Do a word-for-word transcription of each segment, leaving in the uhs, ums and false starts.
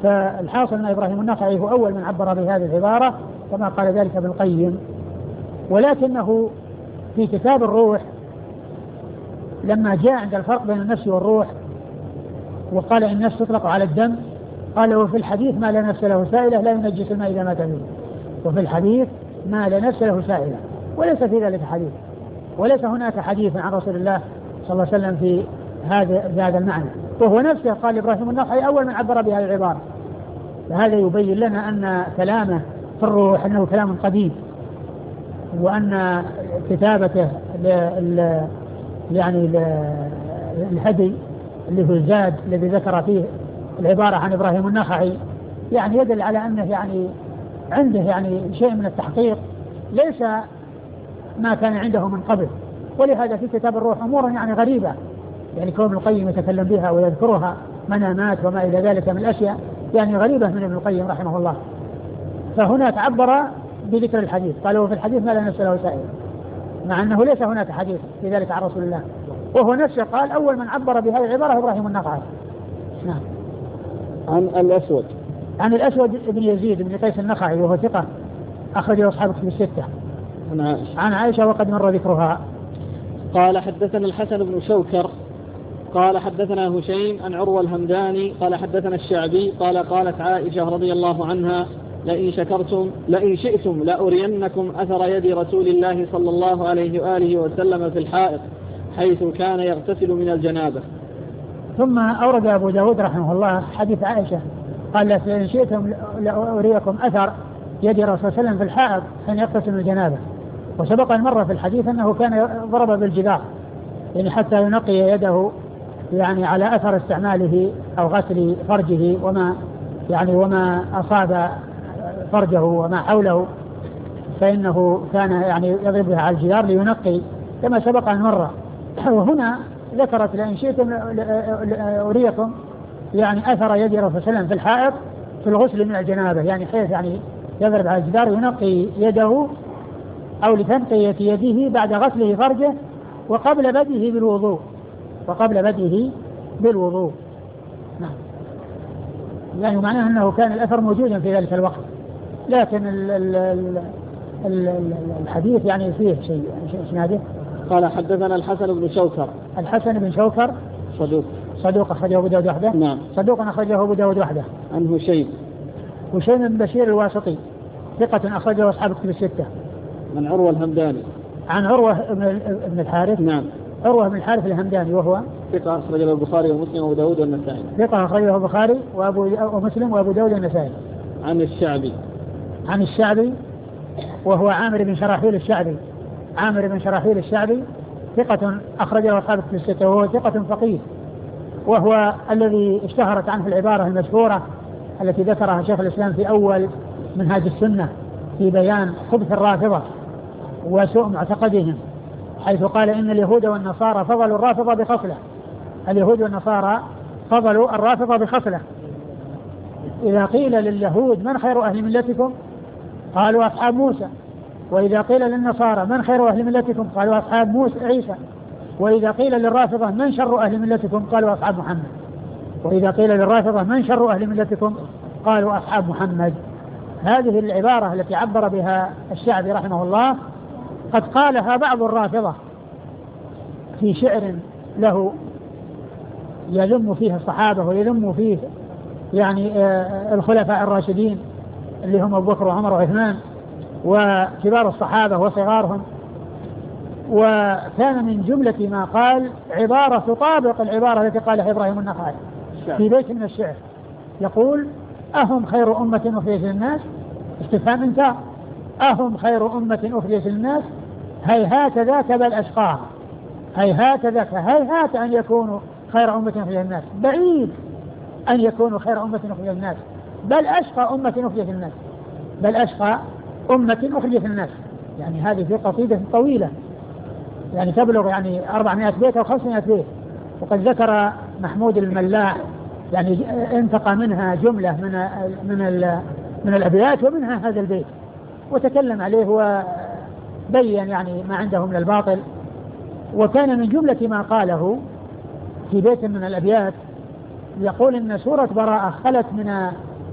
فالحاصل أن إبراهيم النخعي هو أول من عبر بهذه العبارة كما قال ذلك ابن القيم. ولكنه في كتاب الروح لما جاء عند الفرق بين النفس والروح وقال إن النفس تطلق على الدم، قال وفي الحديث ما لا نفس له سائلة لا ينجس الماء إذا مات فيه. وفي الحديث ما لا نفس له سائلة، وليس في ذلك حديث، وليس هناك حديث عن رسول الله صلى الله عليه وسلم في هذا هذا المعنى. وهو نفسه قال إبراهيم النخعي أول من عبر بهذه العبارة. فهذا يبين لنا أن كلامه في الروح أنه كلام قديم، وأن كتابته ل يعني الهدي اللي هو الزاد الذي ذكر فيه العبارة عن إبراهيم النخعي يعني يدل على أنه يعني عنده يعني شيء من التحقيق ليس ما كان عنده من قبل. ولهذا في كتاب الروح أمور يعني غريبة، يعني كون ابن القيم يتكلم بها ويذكرها منامات وما إلى ذلك من الأشياء يعني غريبة من ابن القيم رحمه الله. فهنا تعبر بذكر الحديث، قالوا في الحديث ما لا نفس له سائل، مع أنه ليس هناك حديث في ذلك عن رسول الله. وهو نفسه قال أول من عبر بهذه العبارة إبراهيم النخعي. نعم. عن الأسود عن الأسود بن يزيد بن قيس النخعي وهو ثقة أخرجه أصحاب كتب الستة. عن عائشة عن عائشة وقد مر ذكرها. قال حدثنا الحسن بن شوكر قال حدثنا هشيم عن عروة الهمداني قال حدثنا الشعبي قال قالت عائشة رضي الله عنها لئن شكرتم لئن شئتم لأرينكم أثر يد رسول الله صلى الله عليه وآله وسلم في الحائط حيث كان يغتسل من الجنابة. ثم أورد أبو داود رحمه الله حديث عائشة قال لئن شئتم لأريكم أثر يد رسول الله صلى الله عليه وسلم في الحائط حين يغتسل من الجنابة. وسبق المرة في الحديث أنه كان ضرب بالجدار يعني حتى ينقي يده يعني على أثر استعماله أو غسل فرجه وما يعني وما أصاب فرجه وما حوله، فإنه كان يعني يضربها على الجدار لينقي كما سبق المرة. وهنا ذكرت لئن شئتم أريكم يعني أثر يد رسول الله صلى الله عليه وسلم في الحائط في الغسل من الجنابة، يعني حيث يعني يضرب على الجدار ينقي يده أو لتنقية يده بعد غسله فرجه وقبل بدئه بالوضوء وقبل بدئه بالوضوء. نعم. يعني معناه أنه كان الأثر موجودا في ذلك الوقت، لكن ال ال ال ال الحديث يعني فيه شيء اسناده. قال حدثنا الحسن بن شوكر الحسن بن شوكر صدوق صدوق أخرجه أبو داود وحده. نعم. صدوق أخرجه أبو داود وحده. عن هشيم هشيم بن بشير الواسطي ثقة أخرجه أصحاب الكتب الستة. عن عروة الهمداني عن عروة بن الحارث. نعم. عروة بن الحارث الهمداني وهو ثقة أخرجه البخاري ومسلم وأبو داود والنسائي. ثقة أخرجه البخاري وأبو ومسلم وأبو داود والنسائي. عن الشعبي عن الشعبي وهو عامر بن شراحيل الشعبي عامر بن شراحيل الشعبي ثقة أخرجه أصحاب الكتب الستة وهو ثقة فقيه، وهو الذي اشتهرت عنه العبارة المشهورة التي ذكرها شيخ الإسلام في أول منهاج السنة في بيان خبث الرافضة وسوء معتقدهم، حيث قال إن اليهود والنصارى فضلوا الرافضة بخصلة. اليهود والنصارى فضلوا الرافضة بخصلة. إذا قيل لليهود من خير أهل ملتكم قالوا أصحاب موسى، وإذا قيل للنصارى من خير أهل ملتكم قالوا أصحاب موسى عيسى، وإذا قيل للرافضة من شر أهل ملتكم قالوا أصحاب محمد، وإذا قيل للرافضة من شر أهل ملتكم قالوا أصحاب محمد. هذه العبارة التي عبر بها الشعبي رحمه الله قد قالها بعض الرافضة في شعر له يذم فيه الصحابة ويذم فيه يعني الخلفاء الراشدين اللي هم أبو بكر وعمر وعثمان وكبار الصحابة وصغارهم. وكان من جملة ما قال عبارة تطابق العبارة التي قالها إبراهيم النخعي في بيت من الشعر، يقول أهم خير أمة أخرجت للناس استفهام انكار أهم خير أمة أخرجت للناس هيهات ذاك بل أشقاها هيهات ذاك هيهات أن يكونوا خير أمة أخرجت للناس، بعيد أن يكونوا خير أمة أخرجت للناس، بل أشقى أمة أخرجت للناس بل أشقى أمة أخرجت للناس. يعني هذه في قصيدة طويلة يعني تبلغ يعني أربعمائة بيت أو خمسمائة بيت، وقد ذكر محمود الملاح يعني انتقى منها جملة من من من الأبيات ومنها هذا البيت وتكلم عليه وبين يعني ما عنده من الباطل. وكان من جملة ما قاله في بيت من الأبيات يقول إن سورة براءة خلت من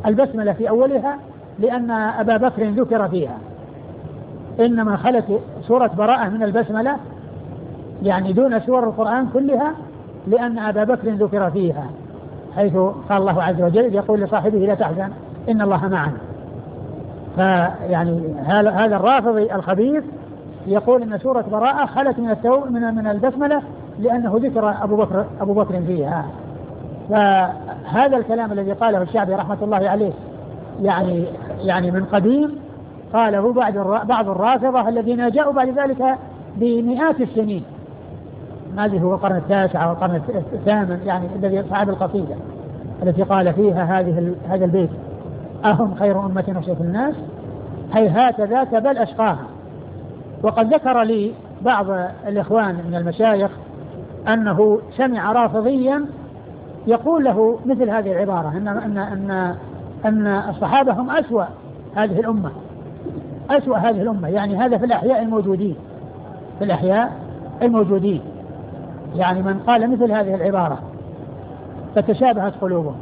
البسملة في أولها لأن أبا بكر ذكر فيها، إنما خلت سورة براءة من البسملة يعني دون سور القرآن كلها لأن أبا بكر ذكر فيها، حيث قال الله عز وجل يقول لصاحبه لا تحزن إن الله معنا. فيعني هذا الرافضي الخبيث يقول إن سورة براءة خلت من التو من من البسملة لأنه ذكر أبو بكر أبو بكر فيها. فهذا الكلام الذي قاله الشعبي رحمة الله عليه يعني يعني من قديم قاله بعض بعض الرافضة الذين جاءوا بعد ذلك بمئات السنين، هذه هو القرن التاسع أو القرن الثامن يعني الذي صعب القصيدة التي قال فيها هذه هذا البيت: أهم خير أمة أخرجت الناس هيهات ذاك بل أشقاها. وقد ذكر لي بعض الإخوان من المشايخ أنه سمع رافضيا يقول له مثل هذه العبارة أن أن أن أن الصحابة هم أسوأ هذه الأمة، أسوأ هذه الأمة، يعني هذا في الأحياء الموجودين في الأحياء الموجودين يعني من قال مثل هذه العبارة فتشابهت قلوبهم.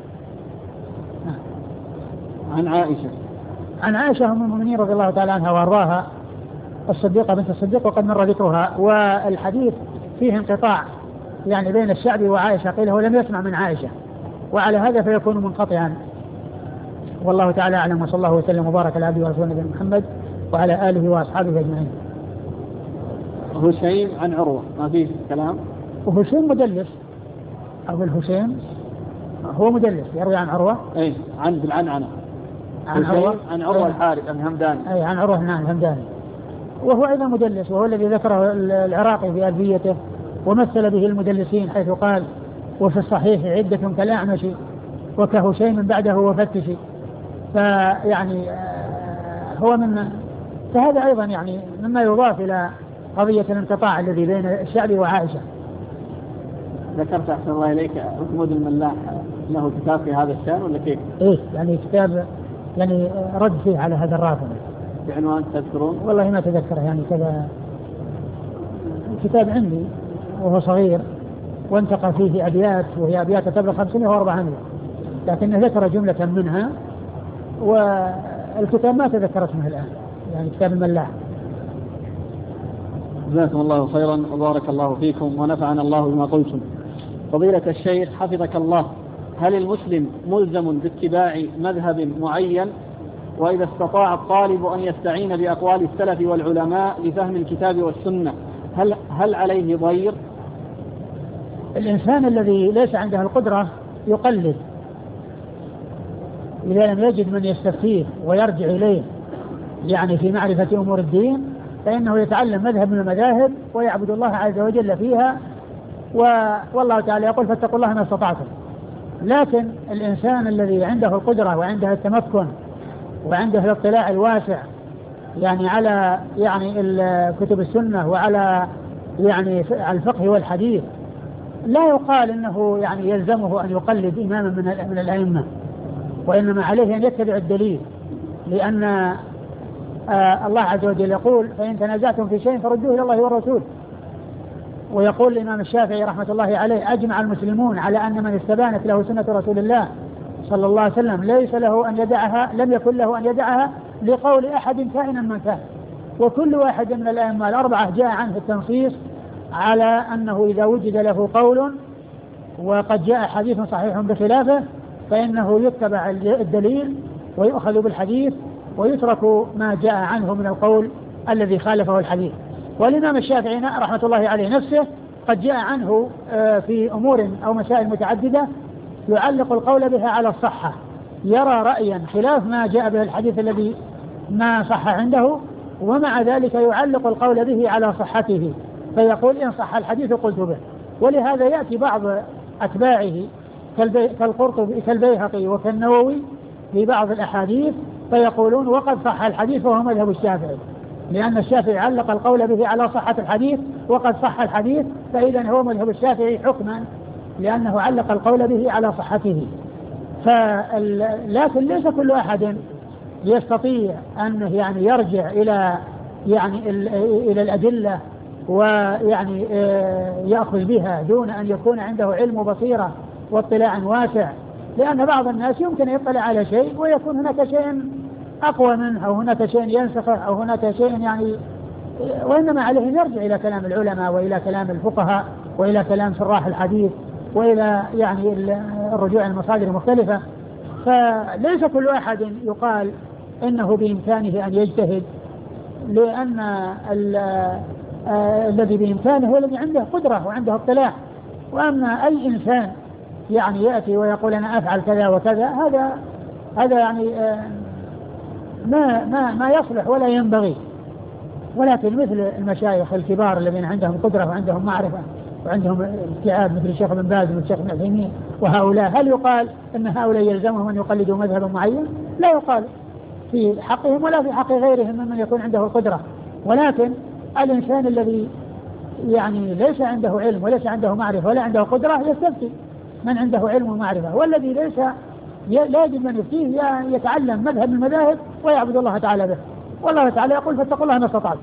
عن عائشة عن عائشة أم المؤمنين رضي الله تعالى عنها وأرضاها الصديقة بنت الصديق وقد مر ذكرها، والحديث فيه انقطاع يعني بين الشعبي وعائشة، قيل هو لم يسمع من عائشة، وعلى هذا فيكون منقطعا. والله تعالى أعلم، وصلى الله وسلم وبارك على عبده ورسوله نبينا محمد وعلى آله وأصحابه أجمعين. هشيم عن عروة ما فيه كلام. وهشيم مدلس، أبو الهشيم هو مدلس يروي عن عروة. أي عن بالعنعنة عن عروة عن عروة الحارث الهمداني. أي عن عروة نعم الهمداني، وهو أيضا مدلس، وهو الذي ذكره العراقي في ألفيته ومثل به المدلسين حيث قال: وفي الصحيح عدة كالأعمش وكهشيم بعده وفتش. فيعني هو من فهذا أيضا يعني مما يضاف إلى قضية الانقطاع الذي بين الشعب وعائشة. ذكرت أحسن الله إليك محمود الملاح له كتاب في هذا الشأن ولا كيف؟ إيه يعني كتاب يعني رد فيه على هذا الرافض بعنوان تذكرون؟ والله ما تذكره يعني كذا، كتاب عندي وهو صغير وانتقى فيه أبيات وهي أبيات تبلغ خمسمائة وأربعمائة، لكنه ذكر جملة منها والكتاب ما تذكر اسمه الآن، يعني كتاب الملاح. جزاكم الله خيرا وبارك الله فيكم ونفعنا الله بما قلتم. فضيلة الشيخ حفظك الله، هل المسلم ملزم باتباع مذهب معين؟ وإذا استطاع الطالب أن يستعين بأقوال السلف والعلماء لفهم الكتاب والسنة هل, هل عليه ضير؟ الإنسان الذي ليس عنده القدرة يقلد، إذا لم يجد من يستفتيه ويرجع إليه يعني في معرفة أمور الدين فإنه يتعلم مذهب من المذاهب ويعبد الله عز وجل فيها، والله تعالى يقول: فاتقوا الله ما استطعتم. لكن الإنسان الذي عنده القدرة وعنده التمكن وعنده الاطلاع الواسع يعني على يعني كتب السنة وعلى يعني الفقه والحديث، لا يقال انه يعني يلزمه ان يقلد اماما من من الائمه، وانما عليه ان يتبع الدليل، لان آه الله عز وجل يقول: فان تنازعتم في شيء فردوه الى الله والرسول. ويقول الامام الشافعي رحمه الله عليه: اجمع المسلمون على ان من استبانت له سنه رسول الله صلى الله عليه وسلم ليس له ان يدعها لم يكن له ان يدعها لقول احد كائنا من كان. وكل واحد من الائمه الاربعه جاء عنه التنصيص على أنه إذا وجد له قول وقد جاء حديث صحيح بخلافه فإنه يتبع الدليل ويؤخذ بالحديث ويترك ما جاء عنه من القول الذي خالفه الحديث. والإمام الشافعي رحمة الله عليه نفسه قد جاء عنه في أمور أو مسائل متعددة يعلق القول بها على الصحة، يرى رأيا خلاف ما جاء به الحديث الذي ما صح عنده، ومع ذلك يعلق القول به على صحته فيقول: إن صح الحديث قلت به. ولهذا يأتي بعض أتباعه كالقرطبي كالبيهقي وكالنووي في بعض الأحاديث فيقولون: وقد صح الحديث وهو مذهب الشافعي، لأن الشافعي علق القول به على صحة الحديث وقد صح الحديث، فإذا هو مذهب الشافعي حكما لأنه علق القول به على صحته. لكن ليس كل أحد يستطيع أن يعني يرجع إلى يعني إلى الأدلة ويعني يأخذ بها دون أن يكون عنده علم وبصيرة واطلاع واسع لأن بعض الناس يمكن يطلع على شيء ويكون هناك شيء أقوى منه أو هناك شيء ينسخه أو هناك شيء يعني، وإنما عليه أن يرجع إلى كلام العلماء وإلى كلام الفقهاء وإلى كلام شراح الحديث وإلى يعني الرجوع المصادر المختلفة. فليس كل أحد يقال إنه بإمكانه أن يجتهد، لأن الذي بإمكانه هو الذي عنده قدرة وعنده اطلاع. وأما أي إنسان يعني يأتي ويقول أنا أفعل كذا وكذا، هذا هذا يعني ما ما ما يصلح ولا ينبغي. ولكن مثل المشايخ الكبار الذين عندهم قدرة وعندهم معرفة وعندهم استيعاب مثل الشيخ بن باز والشيخ ابن عثيمين وهؤلاء، هل يقال أن هؤلاء يلزمهم أن يقلدوا مذهبا معين؟ لا يقال في حقهم ولا في حق غيرهم ممن يكون عنده القدرة. ولكن الإنسان الذي يعني ليس عنده علم وليس عنده معرفة ولا عنده قدرة يستفتي من عنده علم ومعرفة، والذي ليس لا يجب أن يفتيه يتعلم مذهب من المذاهب ويعبد الله تعالى به. والله تعالى يقول فاتقوا الله ما استطعتم.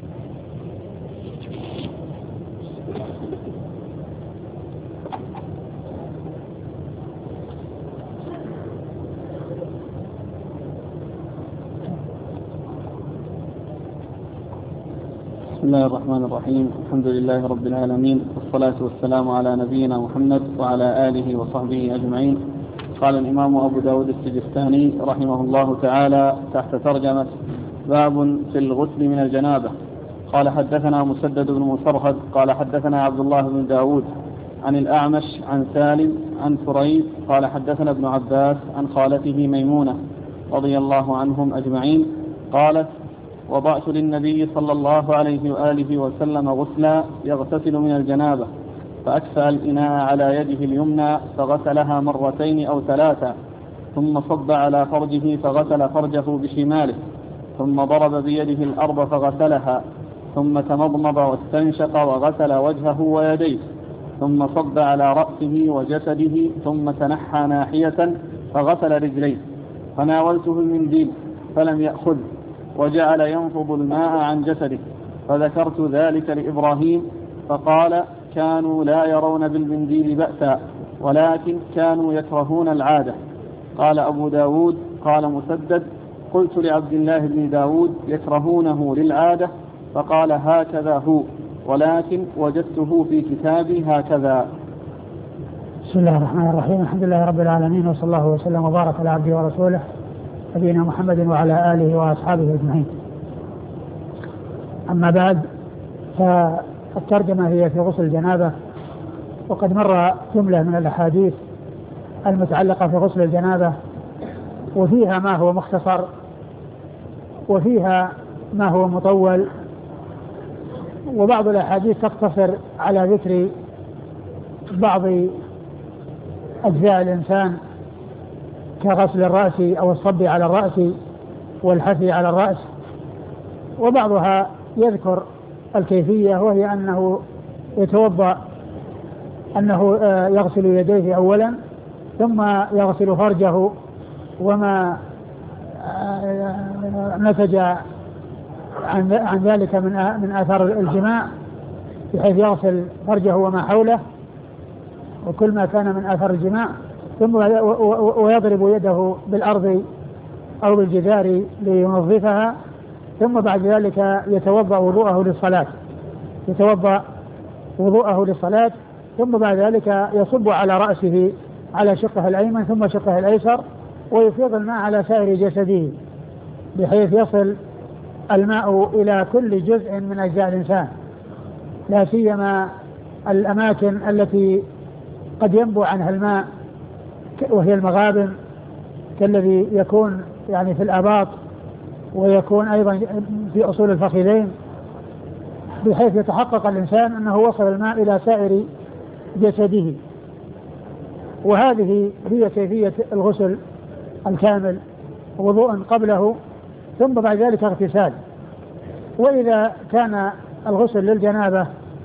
بسم الله الرحمن الرحيم. الحمد لله رب العالمين، والصلاة والسلام على نبينا محمد وعلى آله وصحبه أجمعين. قال الإمام أبو داود السجستاني رحمه الله تعالى تحت ترجمة باب في الغسل من الجنابة. قال حدثنا مسدد بن مسرهد قال حدثنا عبد الله بن داود عن الأعمش عن سالم عن ثريد قال حدثنا ابن عباس عن خالته ميمونة رضي الله عنهم أجمعين قالت وضعت للنبي صلى الله عليه وآله وسلم غسلا يغتسل من الجنابة، فأكفأ الإناء على يده اليمنى فغسلها مرتين أو ثلاثة، ثم صب على فرجه فغسل فرجه بشماله، ثم ضرب بيده الأرض فغسلها، ثم تمضمض واستنشق وغسل وجهه ويديه، ثم صب على رأسه وجسده، ثم تنحى ناحية فغسل رجليه، فناولته المنديل فلم يأخذ وجعل ينفض الماء عن جسده، فذكرت ذلك لإبراهيم فقال كانوا لا يرون بالمنديل بأسا ولكن كانوا يكرهون العادة. قال أبو داود قال مسدد قلت لعبد الله بن داود يكرهونه للعادة، فقال هكذا هو، ولكن وجدته في كتابي هكذا. بسم الله الرحمن الرحيم. الحمد لله رب العالمين، وصلى الله وسلم وبارك على عبده ورسوله نبينا محمد وعلى آله وأصحابه أجمعين. أما بعد، فالترجمة هي في غسل الجنابة، وقد مر جملة من الأحاديث المتعلقة في غسل الجنابة، وفيها ما هو مختصر وفيها ما هو مطول، وبعض الأحاديث تقتصر على ذكر بعض أجزاء الإنسان كغسل الرأس أو الصب على الرأس والحثي على الرأس، وبعضها يذكر الكيفية، وهي أنه يتوضأ أنه يغسل يديه أولا ثم يغسل فرجه وما نتج عن ذلك من آثار الجماع، بحيث يغسل فرجه وما حوله وكل ما كان من آثار الجماع، ثم ويضرب يده بالأرض أو بالجدار لينظفها، ثم بعد ذلك يتوضأ وضوءه للصلاة يتوضأ وضوءه للصلاة ثم بعد ذلك يصب على رأسه على شقه الأيمن ثم شقه الأيسر، ويفيض الماء على سائر جسده بحيث يصل الماء إلى كل جزء من أجزاء الإنسان، لا سيما الأماكن التي قد ينبع عنها الماء وهي المغابن، كالذي يكون يعني في الآباط ويكون أيضا في أصول الفخذين، بحيث يتحقق الإنسان أنه وصل الماء إلى سائر جسده. وهذه هي كيفية الغسل الكامل، وضوء قبله ثم بعد ذلك اغتسال. وإذا كان الغسل للجنابة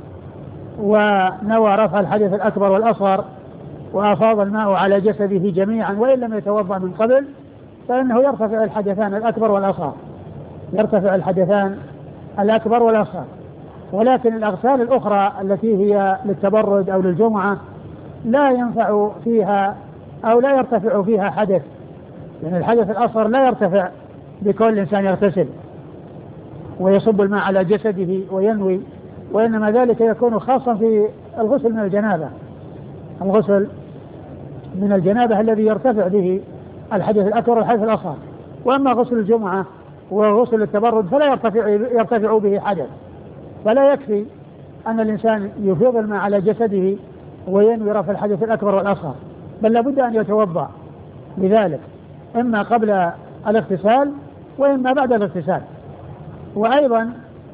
ونوى رفع الحدث الأكبر والأصغر وأفاض الماء على جسده جميعا وإن لم يتوضأ من قبل، فإنه يرتفع الحدثان الأكبر والأصغر يرتفع الحدثان الأكبر والأصغر. ولكن الأغسال الأخرى التي هي للتبرد أو للجمعة لا ينفع فيها أو لا يرتفع فيها حدث، لأن يعني الحدث الأصغر لا يرتفع بكل الإنسان يغتسل ويصب الماء على جسده وينوي، وإنما ذلك يكون خاصا في الغسل من الجنابة، الغسل من الجنابة الذي يرتفع به الحدث الأكبر والحدث الأصغر. وأما غسل الجمعة وغسل التبرد فلا يرتفع, يرتفع به حدث، فلا يكفي أن الإنسان يفيض الماء على جسده وينوي رفع الحدث الأكبر والأصغر، بل لابد أن يتوضأ لذلك إما قبل الاغتسال وإما بعد الاغتسال. وأيضا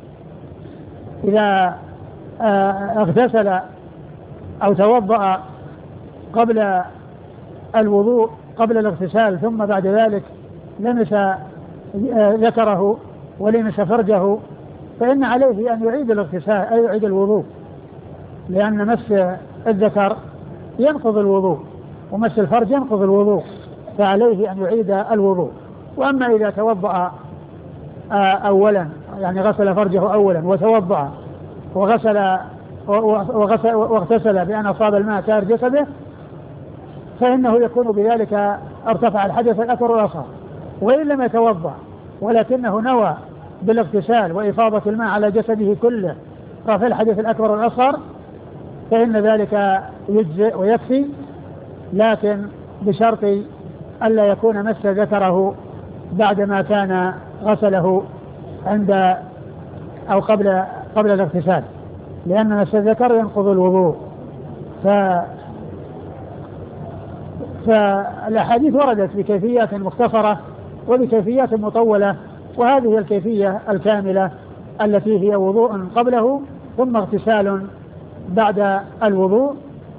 إذا اغتسل أو توضأ قبل الوضوء قبل الاغتسال ثم بعد ذلك لمس ذكره ولمس فرجه، فإن عليه أن يعيد الاغتسال أي يعيد الوضوء، لأن مس الذكر ينقض الوضوء ومس الفرج ينقض الوضوء، فعليه أن يعيد الوضوء. وأما إذا توضأ أولا يعني غسل فرجه أولا وتوضأ وغسل وغسل واغتسل بأن أصاب الماء سائر جسده، فإنه يكون بذلك ارتفع الحدث الأكبر والأصغر. وإن لم يتوضأ ولكنه نوى بالاغتسال وإفاضة الماء على جسده كله رفع الحدث الأكبر والأصغر فإن ذلك يجزئ ويكفي، لكن بشرط ألا يكون مس ذكره بعدما كان غسله عند أو قبل قبل الاغتسال، لأن مس الذكر ينقض الوضوء. ف فالأحاديث وردت بكيفيات مختصرة وبكيفيات مطولة، وهذه الكيفية الكاملة التي هي وضوء قبله ثم اغتسال بعد الوضوء.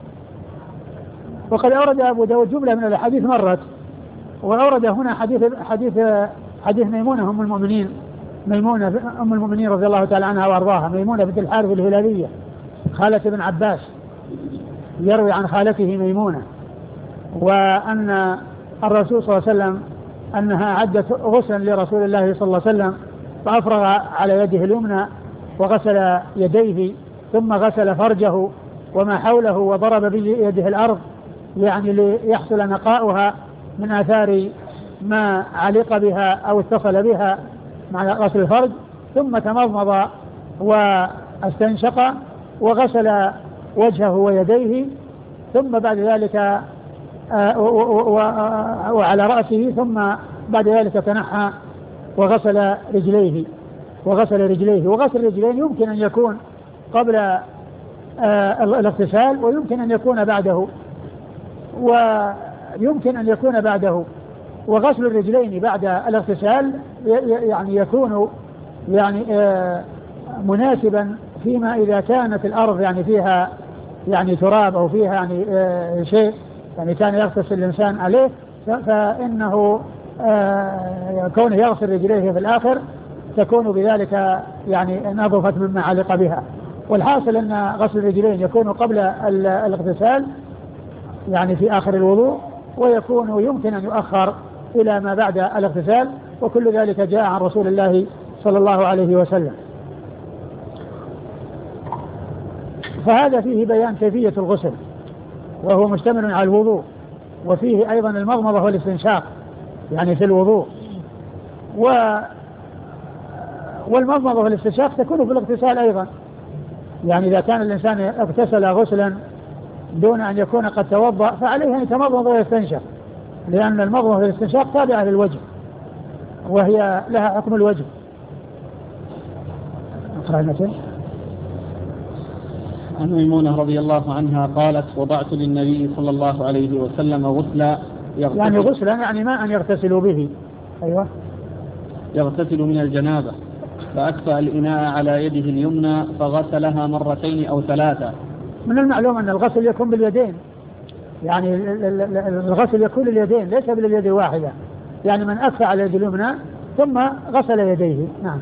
وقد أورد أبو داود جملة من الأحاديث مرت، وأورد هنا حديث حديث حديث ميمونة أم المؤمنين ميمونة أم المؤمنين رضي الله تعالى عنها وأرضاها، ميمونة بنت الحارث الهلالية خالة ابن عباس، يروي عن خالته ميمونة، وأن الرسول صلى الله عليه وسلم أنها عدت غسلا لرسول الله صلى الله عليه وسلم فأفرغ على يده اليمنى وغسل يديه ثم غسل فرجه وما حوله وضرب بيده الأرض يعني ليحصل نقاؤها من آثار ما علق بها أو اتصل بها مع غسل الفرج، ثم تمضمض واستنشق وغسل وجهه ويديه، ثم بعد ذلك وعلى رأسه، ثم بعد ذلك تنحى وغسل رجليه وغسل رجليه وغسل رجلين يمكن أن يكون قبل الاغتسال ويمكن أن يكون بعده ويمكن أن يكون بعده وغسل الرجلين بعد الاغتسال يعني يكون يعني مناسبا فيما إذا كانت الأرض يعني فيها يعني تراب أو فيها يعني شيء يعني كان يغتسل الإنسان عليه، فإنه كونه يغسل رجليه في الآخر تكون بذلك يعني نظفت مما علق بها. والحاصل أن غسل الرجلين يكون قبل الاغتسال يعني في آخر الوضوء، ويكون يمكن أن يؤخر إلى ما بعد الاغتسال، وكل ذلك جاء عن رسول الله صلى الله عليه وسلم. فهذا فيه بيان كيفية الغسل وهو مشتمل على الوضوء، وفيه أيضا المضمضة والاستنشاق يعني في الوضوء، و والمضمضة والاستنشاق تكون في الاغتسال أيضا، يعني إذا كان الإنسان اغتسل غسلا دون أن يكون قد توضأ فعليه أن يتمضمض ويستنشق، لأن المضمضة والاستنشاق تابعة للوجه وهي لها حكم الوجه. عن ميمونة رضي الله عنها قالت: وضعت للنبي صلى الله عليه وسلم غسلا يعني غسلا يعني ما أن يغتسلوا به أيوة يغتسل من الجنابة، فأكفأ الإناء على يده اليمنى فغسلها مرتين أو ثلاثة. من المعلوم أن الغسل يكون باليدين، يعني الغسل يكون لليدين ليس باليد الواحدة، يعني من أكفأ على يد اليمنى ثم غسل يديه. نعم.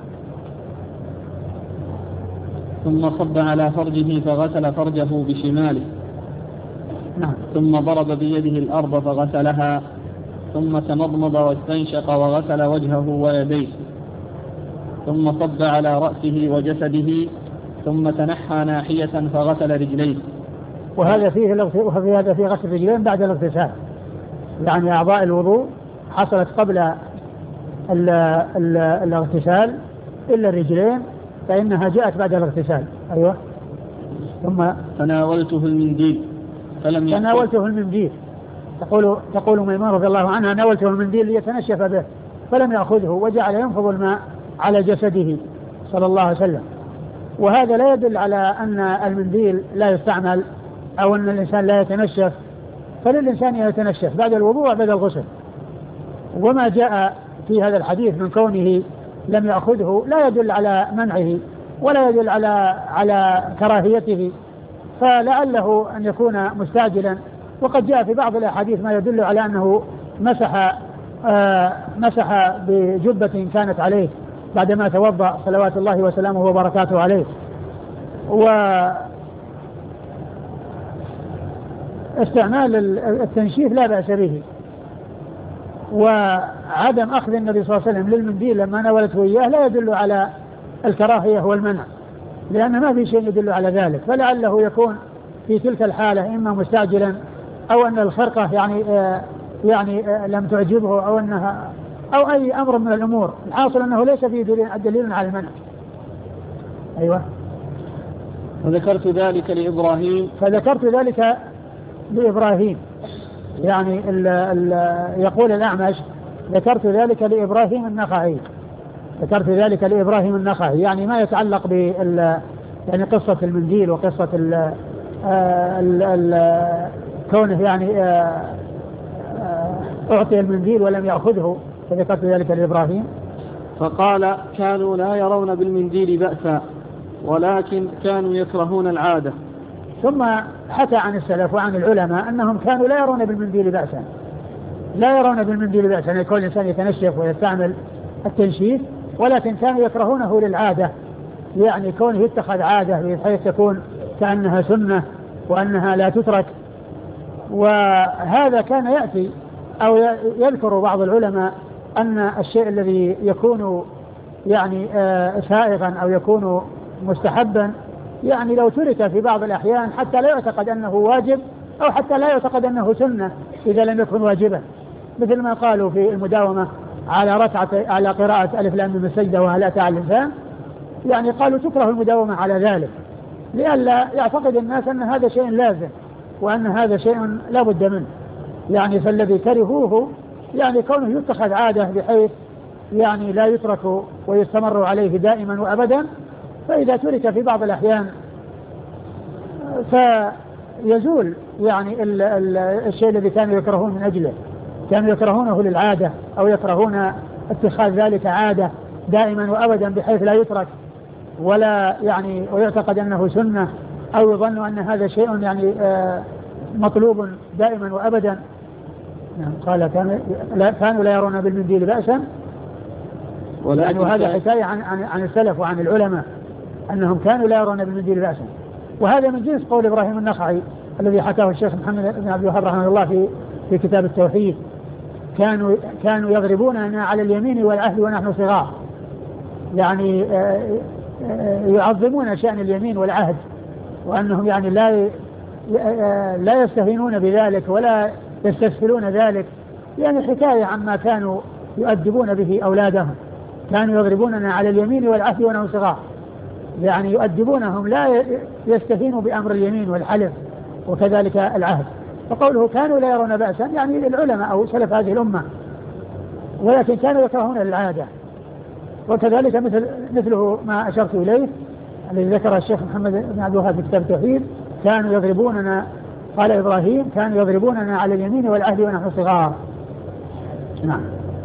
ثم صب على فرجه فغسل فرجه بشماله. نعم. ثم ضرب بيده الأرض فغسلها، ثم تمضمض واستنشق وغسل وجهه ويديه، ثم صب على رأسه وجسده، ثم تنحى ناحية فغسل رجليه. وهذا فيه وفي هذا فيه غسل الرجلين بعد الاغتسال، يعني أعضاء الوضوء حصلت قبل ال ال الاغتسال إلا الرجلين فإنها جاءت بعد الاغتسال. أيوة. ثم تناولته المنديل فلم يأخذ تناولته المنديل تقول تقول ميمونة رضي الله عنها ناولته المنديل ليتنشف به فلم يأخذه وجعل ينفض الماء على جسده صلى الله عليه وسلم. وهذا لا يدل على أن المنديل لا يستعمل أو أن الإنسان لا يتنشف، فللإنسان يتنشف بعد الوضوء بعد الغسل. وما جاء في هذا الحديث من كونه لم يأخذه لا يدل على منعه ولا يدل على على كراهيته، فلعله أن يكون مستعجلا. وقد جاء في بعض الأحاديث ما يدل على أنه مسح آه مسح بجبة كانت عليه بعدما توضأ صلوات الله وسلامه وبركاته عليه. واستعمال التنشيف لا بأس به، وعدم أخذ النبي صلى الله عليه وسلم للمنديل لما ناولته إياه لا يدل على الكراهية والمنع، لأن ما في شيء يدل على ذلك. فلعله يكون في تلك الحالة إما مستعجلا أو أن الخرقة يعني آه يعني آه لم تعجبه أو أنها أو أي أمر من الأمور. الحاصل أنه ليس فيه دليل على المنع. أيوة. فذكرت ذلك لإبراهيم فذكرت ذلك لإبراهيم يعني ال ال يقول الأعمش ذكرت ذلك لإبراهيم النخعي ذكرت ذلك لإبراهيم النخعي يعني ما يتعلق بال يعني قصة المنديل وقصة ال ال ال كونه يعني أعطي المنديل ولم يأخذه، فذكرت ذلك لإبراهيم. فقال كانوا لا يرون بالمنديل بأسا ولكن كانوا يكرهون العادة. ثم حكى عن السلف وعن العلماء أنهم كانوا لا يرون بالمنديل بأسا لا يرون بالمنديل بأسا يعني كل إنسان يتنشف ويستعمل التنشيف، ولكن كانوا يكرهونه للعادة يعني كونه يتخذ عادة بحيث تكون كأنها سنة وأنها لا تترك. وهذا كان يأتي أو يذكر بعض العلماء أن الشيء الذي يكون يعني سائغا أو يكون مستحبا يعني لو ترك في بعض الأحيان حتى لا يعتقد أنه واجب أو حتى لا يعتقد أنه سنة إذا لم يكن واجبا، مثل ما قالوا في المداومة على ركعة على قراءة ألف لام ميم السجدة وهل أتى على الإنسان، يعني قالوا تكره المداومة على ذلك لئلا يعتقد الناس أن هذا شيء لازم وأن هذا شيء لا بد منه. يعني فالذي كرهوه يعني كونه يتخذ عادة بحيث يعني لا يترك ويستمر عليه دائما وأبدا، فإذا ترك في بعض الأحيان فيزول يعني ال ال الشيء الذي كانوا يكرهون من أجله، كانوا يكرهونه للعادة أو يكرهون اتخاذ ذلك عادة دائما وأبدا بحيث لا يترك ولا يعني ويعتقد أنه سنة أو يظن أن هذا شيء يعني آه مطلوب دائما وأبدا. يعني قال كانوا لا, كانوا لا يرون بالمنديل بأسا، يعني وهذا حكاية عن, عن, عن السلف وعن العلماء أنهم كانوا لا يرون بالمنديل بأسا. وهذا من جنس قول إبراهيم النخعي الذي حكاه الشيخ محمد بن عبد الوهاب رحمه الله في في كتاب التوحيد. كانوا كانوا يضربوننا على اليمين والعهد ونحن صغار، يعني يعظمون شأن اليمين والعهد وأنهم يعني لا لا يستهينون بذلك ولا يستسهلون ذلك، يعني حكاية عما كانوا يؤدبون به أولادهم. كانوا يضربوننا على اليمين والعهد ونحن صغار، يعني يؤدبونهم لا يستهينوا بأمر اليمين والحلف وكذلك العهد. فقوله كانوا لا يرون بأسا يعني العلماء أو سلف هذه الأمة، ولكن كانوا يكرهون العادة. وكذلك مثل مثله ما أشرت إليه الذي ذكر الشيخ محمد بن عبد الوهاب في كتاب التوحيد، كانوا يضربوننا قال إبراهيم كانوا يضربوننا على اليمين والعهد ونحن صغار. نعم.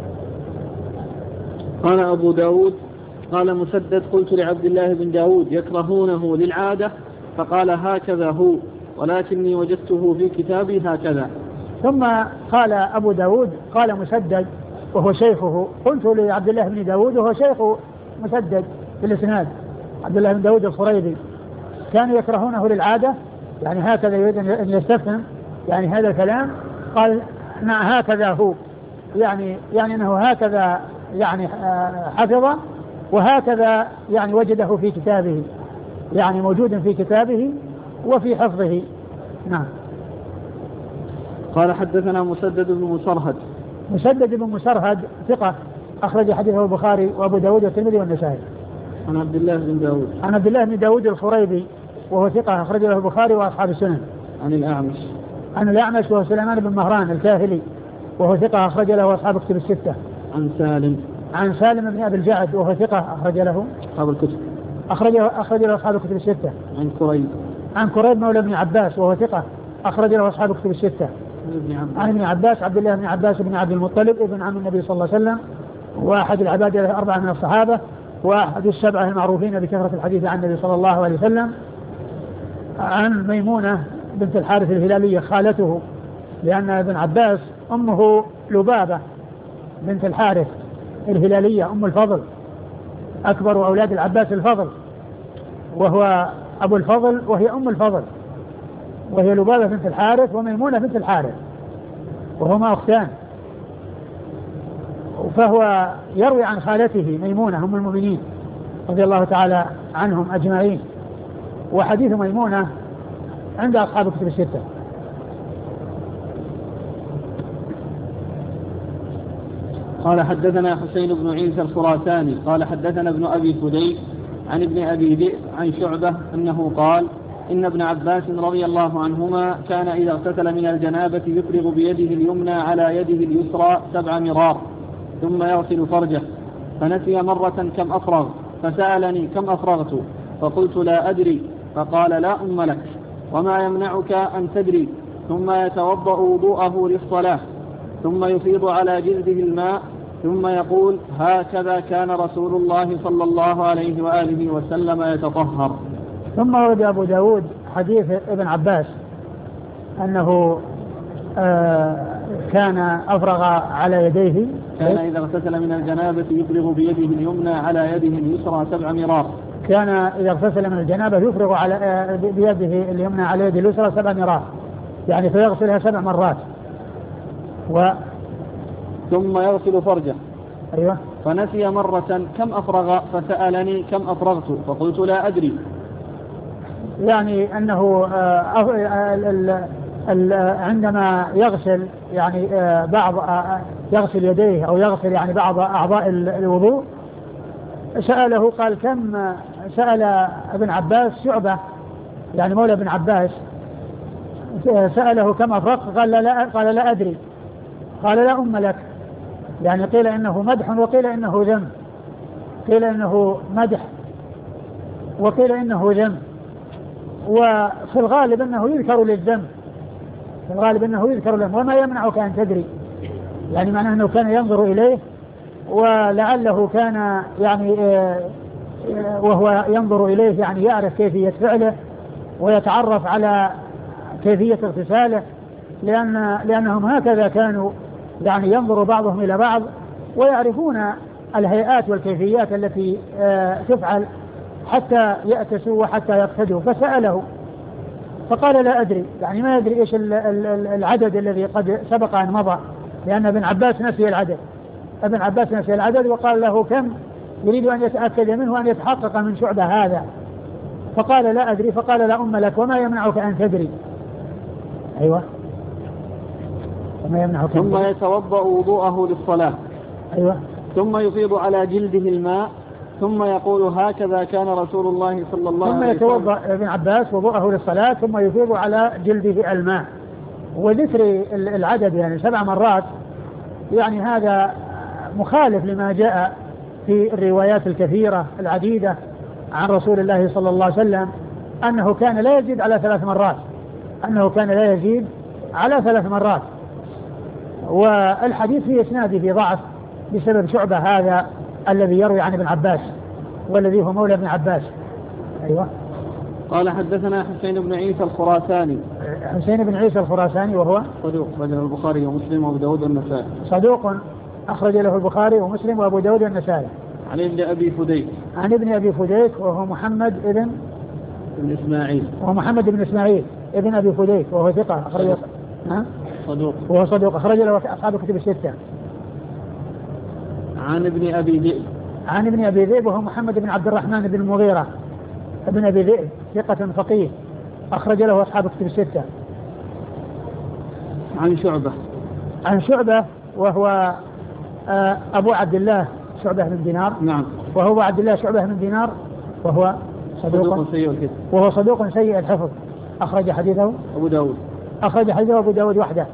قال أبو داود قال مسدد قلت لعبد الله بن داود يكرهونه للعادة فقال هكذا هو ولكني وجدته في كتابي هكذا. ثم قال أبو داود قال مسدد وهو شيخه، قلت لعبد الله بن داود وهو شيخ مسدد في الإسناد عبد الله بن داود الخريبي، كانوا يكرهونه للعادة يعني هكذا يريد أن يستفهم يعني هذا الكلام. قال هكذا هو يعني يعني أنه هكذا يعني حفظ وهكذا يعني وجده في كتابه، يعني موجود في كتابه وفي حفظه. نعم. قال حدثنا مسدد بن مسرهد. مسدد بن مسرهد ثقة أخرج حديثه البخاري وأبو داود والترمذي والنسائي. عن عبد الله بن داود. عن عبد الله بن داود الخريبي وهو ثقة أخرج له البخاري وأصحاب السنن. عن الأعمش. عن الأعمش وهو سليمان بن مهران الكاهلي وهو ثقة أخرج له أصحاب الكتب الستة. عن سالم. عن سالم بن أبي الجعد وهو ثقة أخرج له أصحاب الكتب. أخرج أخرج له أصحاب الكتب الستة. عن كريب. عن كريب مولى ابن عباس وهو ثقة أخرج له أصحاب الكتب الستة. عن ابن عباس عبد الله بن عباس بن عبد المطلب ابن عم النبي صلى الله عليه وسلم وأحد العباد الأربعة من الصحابة وأحد السبعة المعروفين بكثرة الحديث عن النبي صلى الله عليه وسلم. عن ميمونة بنت الحارث الهلالية خالته، لأن ابن عباس أمه لبابة بنت الحارث الهلالية أم الفضل، أكبر أولاد العباس الفضل، وهو أبو الفضل وهي أم الفضل، وهي لبابة بنت الحارث وميمونة بنت الحارث وهما أختان. فهو يروي عن خالته ميمونة أم المؤمنين رضي الله تعالى عنهم أجمعين، وحديث ميمونة عند أصحاب الكتب الستة. قال حدثنا حسين بن عيسى الخراساني قال حدثنا ابن أبي فديك عن ابن أبي ذئب عن شعبة أنه قال إن ابن عباس رضي الله عنهما كان إذا اغتسل من الجنابة يفرغ بيده اليمنى على يده اليسرى سبع مرار ثم يغسل فرجه، فنسي مرة كم أفرغ فسألني كم أفرغت فقلت لا أدري، فقال لا أم لك وما يمنعك أن تدري، ثم يتوضأ وضوءه للصلاة ثم يفيض على جلده الماء ثم يقول هكذا كان رسول الله صلى الله عليه وآله وسلم يتطهر. ثم ورد أبو داود حديث ابن عباس أنه آه كان أفرغ على يديه، كان إذا اغتسل من الجنابة يفرغ بيده اليمنى على يده اليسرى سبع مرار. كان إذا اغتسل من الجنابة يفرغ على آه بيده اليمنى على يده اليسرى سبع مرار، يعني فيغسلها سبع مرات. و ثم يغسل فرجه. أيوة. فنسي مرة كم أفرغ فسألني كم أفرغت فقلت لا أدري، يعني أنه عندما يغسل يعني بعض يغسل يديه أو يغسل يعني بعض أعضاء الوضوء سأله قال كم، سأل ابن عباس شعبة يعني مولى ابن عباس سأله كم أفرغ قال لا, قال لا أدري، قال لا أم لك، يعني قيل إنه مدح وقيل إنه ذم، قيل إنه مدح وقيل إنه ذم، وفي الغالب أنه يذكر للذم، في الغالب أنه يذكر له وما يمنعك أن تدري، يعني معناه أنه كان ينظر إليه ولعله كان يعني وهو ينظر إليه يعني يعرف كيفية فعله ويتعرف على كيفية اغتساله، لأن لأنهم هكذا كانوا يعني ينظر بعضهم إلى بعض ويعرفون الهيئات والكيفيات التي تفعل حتى يأتسوا وحتى يقتدوا. فسأله فقال لا أدري، يعني ما يدري إيش العدد الذي قد سبق أن مضى، لأن ابن عباس نسي العدد، ابن عباس نسي العدد وقال له كم، يريد أن يتأكد منه وأن يتحقق من شعبة هذا، فقال لا أدري، فقال لا أم لك وما يمنعك أن تدري. أيوة. وما يمنعك ثم يتوضأ وضوءه للصلاة. أيوة. ثم يفيض على جلده الماء ثم يقول هكذا كان رسول الله صلى الله عليه وسلم. ثم يتوضأ ابن عباس وضوءه للصلاة ثم يفيض على جلده الماء، وذكر العدد يعني سبع مرات يعني هذا مخالف لما جاء في الروايات الكثيرة العديدة عن رسول الله صلى الله عليه وسلم أنه كان لا يزيد على ثلاث مرات، أنه كان لا يزيد على ثلاث مرات. والحديث في إسناده في ضعف بسبب شعبة هذا الذي يروي عن ابن عباس والذي هو مولى ابن عباس. أيوة. قال حدثنا حسين بن عيسى الخراساني. حسين بن عيسى الخراساني وهو صدوق أخرجه البخاري ومسلم وأبو داود والنسائي. صدوق أخرج له البخاري ومسلم وأبو داود والنسائي. عن ابن أبي فديك. عن ابن أبي فديك وهو محمد ابن ابن إسماعيل. وهو محمد بن إسماعيل ابن أبي فديك وهو ثقة أخرج له. ها؟ صدوق. وهو صدوق أخرج له أصحاب الكتب الستة. عن ابن أبي ذئب. عن ابن أبي ذئب وهو محمد بن عبد الرحمن بن المغيرة ابن أبي ذئب ثقة فقيه أخرج له أصحاب الكتب الستة. عن شعبة. عن شعبة وهو أبو عبد الله شعبة بن دينار. نعم. وهو أبو عبد الله شعبة بن دينار وهو صدوق سيء الحفظ. وهو صدوق سيء الحفظ. أخرج حديثه أبو داود. أخرج حديثه أبو داود وحده.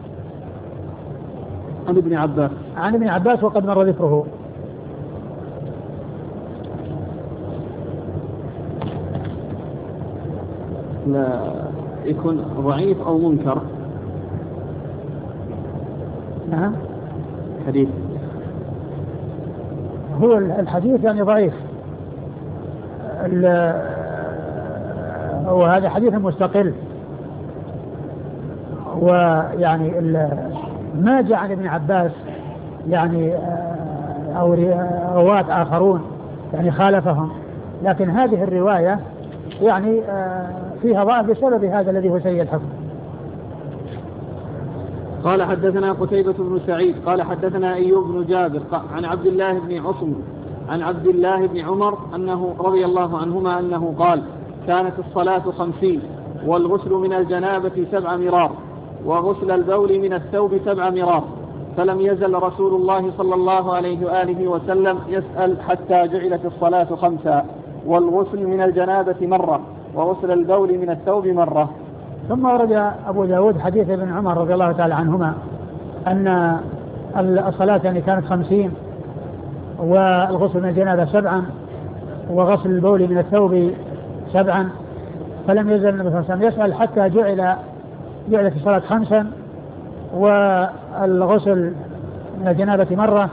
عن ابن عباس. عن ابن عباس وقد مر ذكره. لا يكون ضعيف أو منكر. نعم. حديث هو الحديث يعني ضعيف. وهذا حديث مستقل، ويعني ما جاء عن ابن عباس يعني أو رواة آخرون يعني خالفهم، لكن هذه الرواية يعني فيها ضعف بسبب هذا الذي هو سيء الحفظ. قال حدثنا قتيبة بن سعيد قال حدثنا أيوب بن جابر عن عبد الله بن عصم عن عبد الله بن عمر أنه رضي الله عنهما أنه قال كانت الصلاة خمسين والغسل من الجنابة سبع مرار وغسل البول من الثوب سبع مرار، فلم يزل رسول الله صلى الله عليه وآله وسلم يسأل حتى جعلت الصلاة خمسا والغسل من الجنابة مرة وغسل البول من الثوب مرة. ثم ورد أبو داود حديث ابن عمر رضي الله تعالى عنهما أن الصلاة يعني كانت خمسين والغسل من الجنابة سبعا وغسل البول من الثوب سبعا، فلم يزل النبي صلى الله عليه وسلم يسأل حتى جعل جعلت الصلاة خمسا والغسل من الجنابة مرة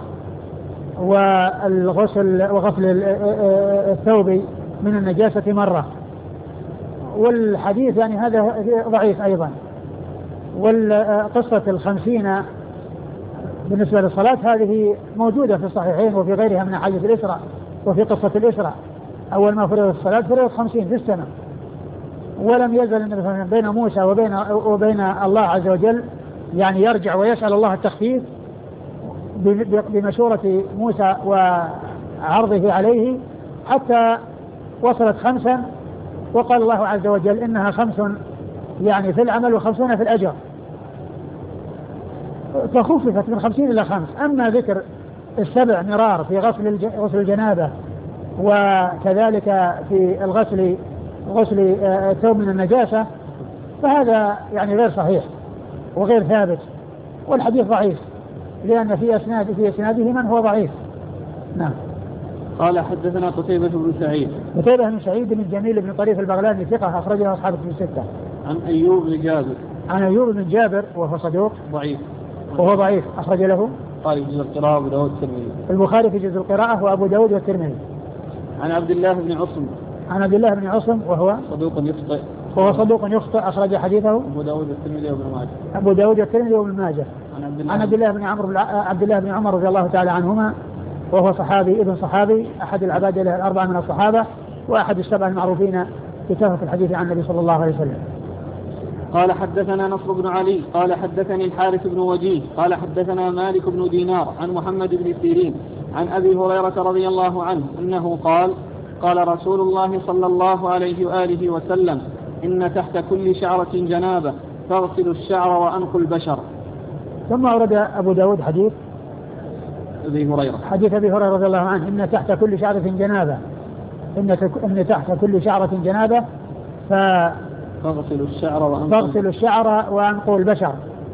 والغسل وغسل الثوب من النجاسة مرة. والحديث يعني هذا ضعيف أيضا. والقصة الخمسين بالنسبة للصلاة هذه موجودة في الصحيحين وفي غيرها من أحاديث الإسراء وفي قصة الإسراء. أول ما فرض الصلاة فرض خمسين في السنة، ولم يزل النبي صلى الله عليه وسلم بين موسى وبين وبين الله عز وجل يعني يرجع ويسأل الله التخفيف بمشورة موسى وعرضه عليه حتى وصلت خمسا، وقال الله عز وجل إنها خمس يعني في العمل وخمسون في الأجر، فخففت من خمسين إلى خمس. أما ذكر السبع مرار في غسل غسل الجنابة وكذلك في الغسل غسل الثوب من النجاسة فهذا يعني غير صحيح وغير ثابت، والحديث ضعيف لأن في أسناد في أسناده من هو ضعيف. نعم. قال حدثنا قتيبة بن سعيد. قتيبة بن سعيد بن جميل بن طريف البغلاني ثقة أخرجه أصحاب في الستة. عن أيوب بن جابر. عن أيوب بن جابر وهو صدوق ضعيف. وهو ضعيف أخرج له البخاري في جزء القراءة وأبو داود والترمذي. البخاري في جزء القراءة وأبو داود والترمذي. عن عبد الله بن عصم. عن عبد الله بن عصم وهو صدوق يخطئ. وهو صدوق يخطئ أخرج حديثه أبو داود والترمذي وابن ماجه. أبو داود والترمذي وابن ماجه. عن عبد الله عن عبد الله بن عمرو عبد الله بن عمر رضي الله تعالى عنهما وهو صحابي ابن صحابي أحد العباد له الأربعة من الصحابة وأحد السبع المعروفين بكثرة الحديث عن النبي صلى الله عليه وسلم. قال حدثنا نصر بن علي قال حدثني الحارث بن وجيه قال حدثنا مالك بن دينار عن محمد بن سيرين عن أبي هريرة رضي الله عنه أنه قال قال رسول الله صلى الله عليه وآله وسلم إن تحت كل شعرة جنابة فاغسلوا الشعر وأنقوا البشر. ثم أورد أبو داود حديث أبي هريرة حديث أبي هريرة رضي الله عنه إن تحت كل شعرة جنابة إن, إن تحت كل شعرة جنابة ف فاغسلوا الشعر وأنقوا فاغسلوا الشعر وأنقوا البشر.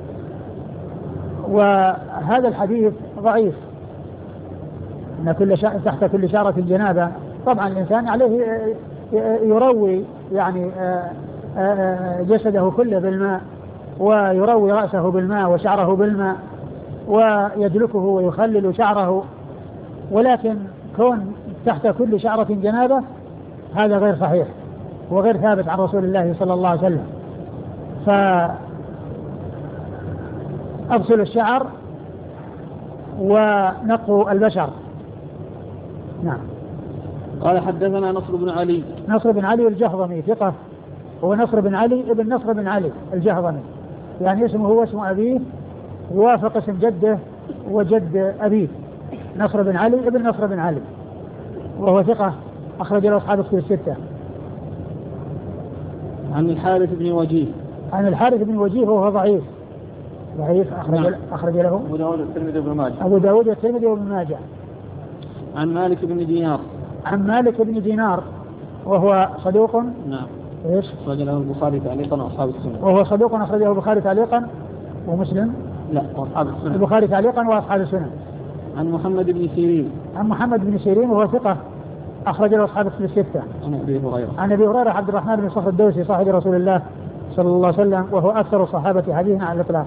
وهذا الحديث ضعيف. إن كل شع... تحت كل شعرة جنابة طبعا الإنسان عليه يروي يعني جسده كله بالماء ويروي رأسه بالماء وشعره بالماء ويدلكه ويخلل شعره، ولكن كون تحت كل شعرة جنابة هذا غير صحيح وغير ثابت عن رسول الله صلى الله عليه وسلم. فأغسلوا الشعر ونقوا البشر. نعم. قال حدثنا نصر بن علي. نصر بن علي الجهضمي ثقة، هو نصر بن علي ابن نصر بن علي الجهضمي، يعني اسمه هو اسم أبيه يوافق اسم جده وجد أبيه، نصر بن علي ابن نصر بن علي، وهو ثقة أخرج له أصحاب الكتب الستة. عن الحارث بن وجيه. عن الحارث بن وجيه وهو ضعيف ضعيف أخرج, نعم. أخرج له أبو داود والترمذي وابن ماجه. أبو داود والترمذي وابن ماجه. عن مالك بن دينار. عن مالك بن دينار وهو صدوق. نعم. إيش؟ أخرج له البخاري تعليقا وأصحاب السنة. وهو صدوق أخرجه البخاري تعليقا ومسلم. لا وأصحاب السنة. البخاري تعليقا وأصحاب السنة. عن محمد بن سيرين. عن محمد بن سيرين وهو ثقة أخرج له أصحاب الكتب الستة. عن أبي هريرة. عن أبي هريرة عبد الرحمن بن صخر الدوسي صاحب رسول الله صلى الله عليه وسلم وهو أكثر الصحابة حديثا على الإطلاق.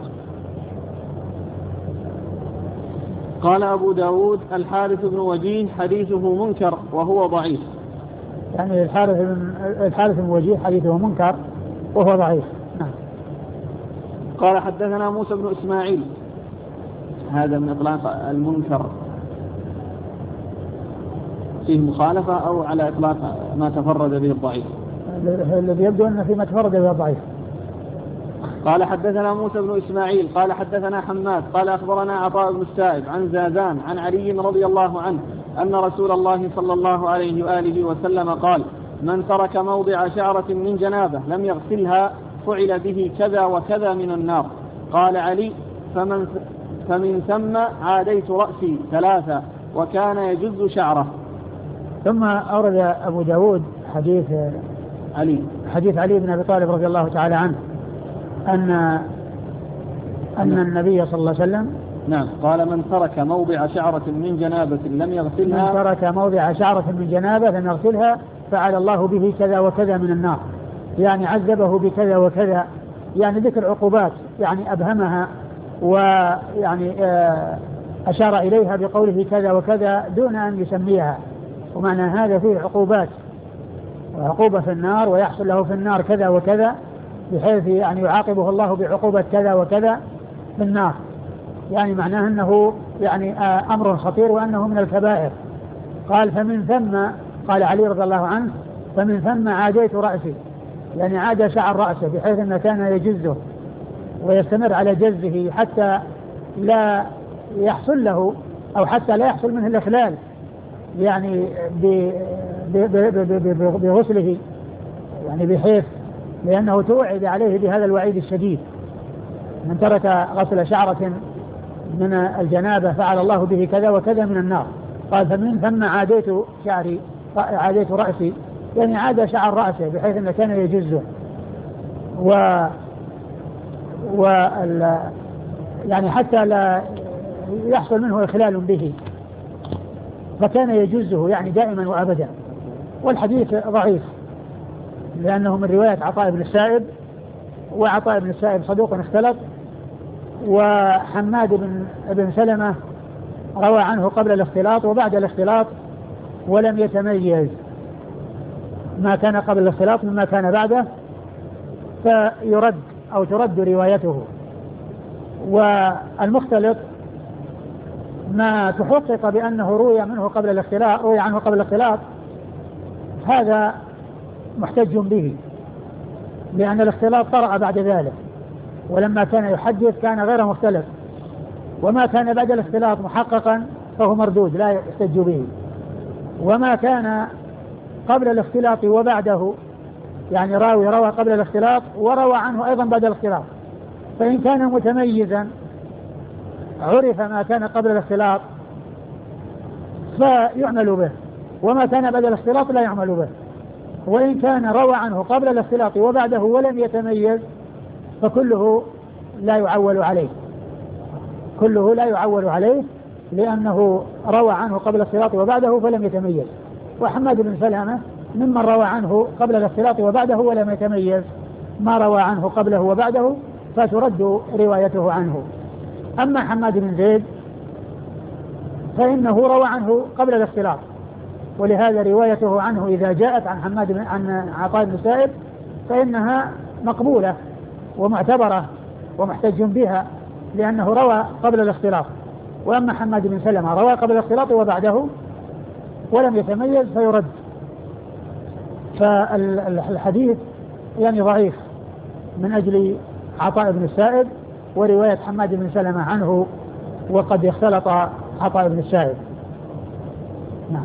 قال أبو داود الحارث بن وجيه حديثه منكر وهو ضعيف. يعني الحارث بن الحارث بن وجيه حديثه منكر وهو ضعيف. نعم. قال حدثنا موسى بن إسماعيل. هذا من إطلاق المنكر فيه مخالفة أو على إطلاق ما تفرد به الضعيف؟ الذي يبدو أن فيما تفرد به الضعيف. قال حدثنا موسى بن إسماعيل قال حدثنا حماد قال أخبرنا عطاء بن السائب عن زازان عن علي رضي الله عنه أن رسول الله صلى الله عليه وآله وسلم قال من ترك موضع شعرة من جنابه لم يغسلها فعل به كذا وكذا من النار. قال علي فمن, فمن ثم عاديت رأسي ثلاثة وكان يجز شعره. ثم أورد أبو داود حديث علي حديث علي بن أبي طالب رضي الله تعالى عنه أن أن النبي صلى الله عليه وسلم نعم قال من ترك موضع شعرة من جنابة لم يغسلها من ترك موضع شعرة من جنابة لم يغسلها فعل الله به كذا وكذا من النار. يعني عذبه بكذا وكذا، يعني ذكر عقوبات يعني أبهمها ويعني أشار إليها بقوله كذا وكذا دون أن يسميها. ومعنى هذا فيه عقوبات وعقوبة في النار ويحصل له في النار كذا وكذا بحيث يعني يعاقبه الله بعقوبة كذا وكذا في النار. يعني معناه أنه يعني أمر خطير وأنه من الكبائر. قال فمن ثم قال علي رضي الله عنه فمن ثم عاديت رأسي، يعني عاد شعر رأسه بحيث أنه كان يجزه ويستمر على جزه حتى لا يحصل له أو حتى لا يحصل منه الإخلال يعني بغسله، يعني بحيث لأنه توعد عليه بهذا الوعيد الشديد من ترك غسل شعرة من الجنابة فعل الله به كذا وكذا من النار. قال فمن ثم عاديت شعري عاديت رأسي، يعني عاد شعر رأسه بحيث أنه كان يجزه و و يعني حتى لا يحصل منه إخلال به فكان يجزه يعني دائما وأبدا. والحديث ضعيف لأنه من رواية عطاء بن السائب، وعطاء بن السائب صدوق اختلط، وحماد بن, بن سلمة روى عنه قبل الاختلاط وبعد الاختلاط ولم يتميز ما كان قبل الاختلاط مما كان بعده فيرد أو ترد روايته. والمختلط ما تحقق بأنه روي منه قبل الاختلاط روي عنه قبل الاختلاط هذا محتج به، لأن الاختلاط طرأ بعد ذلك، ولما كان يحدث كان غير مختلف، وما كان بعد الاختلاط محققا فهو مردود لا يحتج به، وما كان قبل الاختلاط وبعده يعني راوي روى قبل الاختلاط وروى عنه أيضا بعد الاختلاط، فإن كان متميزا عرف ما كان قبل الاختلاط فيعمل به، وما كان بعد الاختلاط لا يعمل به. وإن كان روى عنه قبل الاختلاط وبعده ولم يتميز فكله لا يعول عليه كله لا يعول عليه لأنه روى عنه قبل الاختلاط وبعده فلم يتميز. وحماد بن سلمة ممن روى عنه قبل الاختلاط وبعده ولم يتميز ما روى عنه قبله وبعده فترد روايته عنه. أما حماد بن زيد فإنه روى عنه قبل الاختلاط، ولهذا روايته عنه إذا جاءت عن حماد بن عن عطاء بن السائب فإنها مقبولة ومعتبرة ومحتج بها لأنه روى قبل الاختلاط. وأما حماد بن سلمة روى قبل الاختلاط وبعده ولم يتميز فيرد. فالحديث يعني ضعيف من أجل عطاء بن السائب ورواية حماد بن سلمة عنه وقد اختلط عطاء بن السائب. نعم.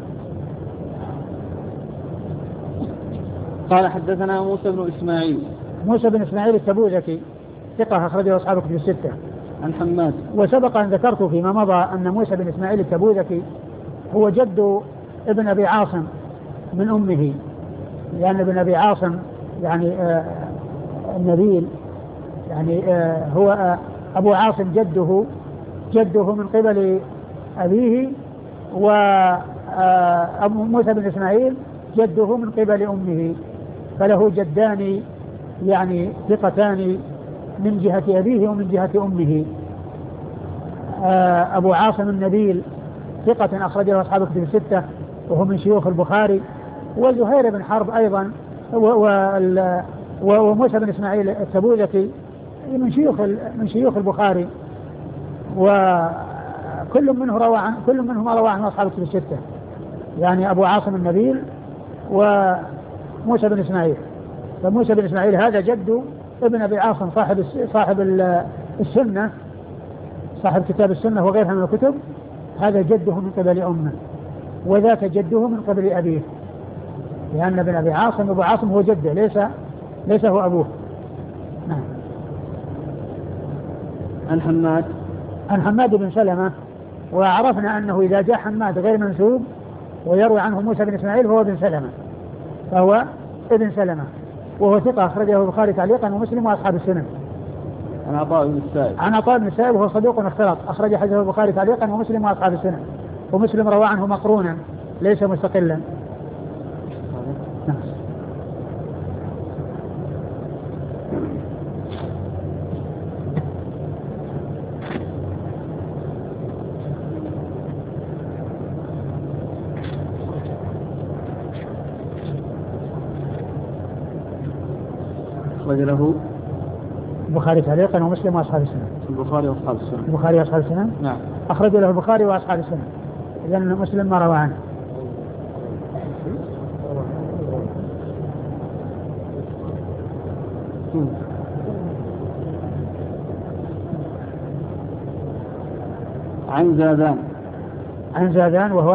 قال حدثنا موسى بن إسماعيل. موسى بن إسماعيل التبوذكي ثقة أخرجه أصحاب الكتب الستة. عن حماد. وسبق أن ذكرت فيما مضى أن موسى بن إسماعيل التبوذكي هو جد ابن أبي عاصم من أمه، لأن ابن أبي عاصم يعني آه النبيل يعني آه هو آه أبو عاصم جده جده من قبل أبيه، وأبو موسى بن إسماعيل جده من قبل أمه، فله جدان يعني ثقتان من جهة أبيه ومن جهة أمه. آه أبو عاصم النبيل ثقة أخرجه أصحاب الكتب الستة وهو من شيوخ البخاري، وزهير بن حرب أيضا وموسى بن إسماعيل التبوذكي من شيوخ من شيوخ البخاري، وكل منه روى عن كل منهما روى عن أصحاب الكتب الستة، يعني أبو عاصم النبيل وموسى بن إسماعيل. فموسى بن إسماعيل هذا جد ابن أبي عاصم صاحب صاحب السنة، صاحب كتاب السنة وغيرها من الكتب، هذا جده من قبل أمه، وذاك جده من قبل أبيه، لأن ابن أبي عاصم أبو عاصم هو جده ليس ليس هو أبوه. نعم. عن حماد عن حماد بن سلمة، وعرفنا أنه إذا جاء حماد غير منسوب ويروي عنه موسى بن إسماعيل فهو ابن سلمة، فهو ابن سلمة وهو ثقة أخرجه البخاري تعليقا ومسلم وأصحاب السنن. عن عطاء بن السائب عن عطاء بن السائب وهو صدوق اختلط، أخرج حديثه البخاري تعليقا ومسلم وأصحاب السنن، ومسلم روى عنه مقرونا ليس مستقلا. نعم. أخرج له البخاري تعليقا ومسلم وأصحاب السنن. البخاري وأصحاب السنن. البخاري وأصحاب السنن. نعم. أخرج له البخاري وأصحاب السنن، إذن مسلم ما روى عنه. عن زادان عن زادان وهو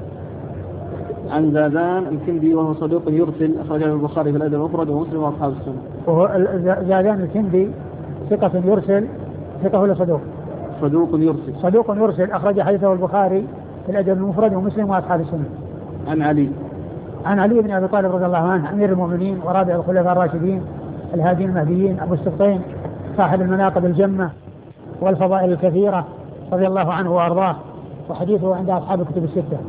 عن زادان الكندي وهو صدوق يرسل، أخرجه البخاري في الأدب المفرد ومسلم وأصحاب السنن. وهو زادان الكندي ثقة يرسل، ثقة ولا صدوق؟ صدوق يرسل. صدوق يرسل، أخرج حديثه البخاري في الأدب المفرد ومسلم وأصحاب السنن. عن علي عن علي بن أبي طالب رضي الله عنه أمير المؤمنين ورابع الخلفاء الراشدين الهادين المهديين أبو السبطين صاحب المناقب الجمة والفضائل الكثيرة رضي الله عنه وأرضاه، وحديثه عند أصحاب الكتب الستة.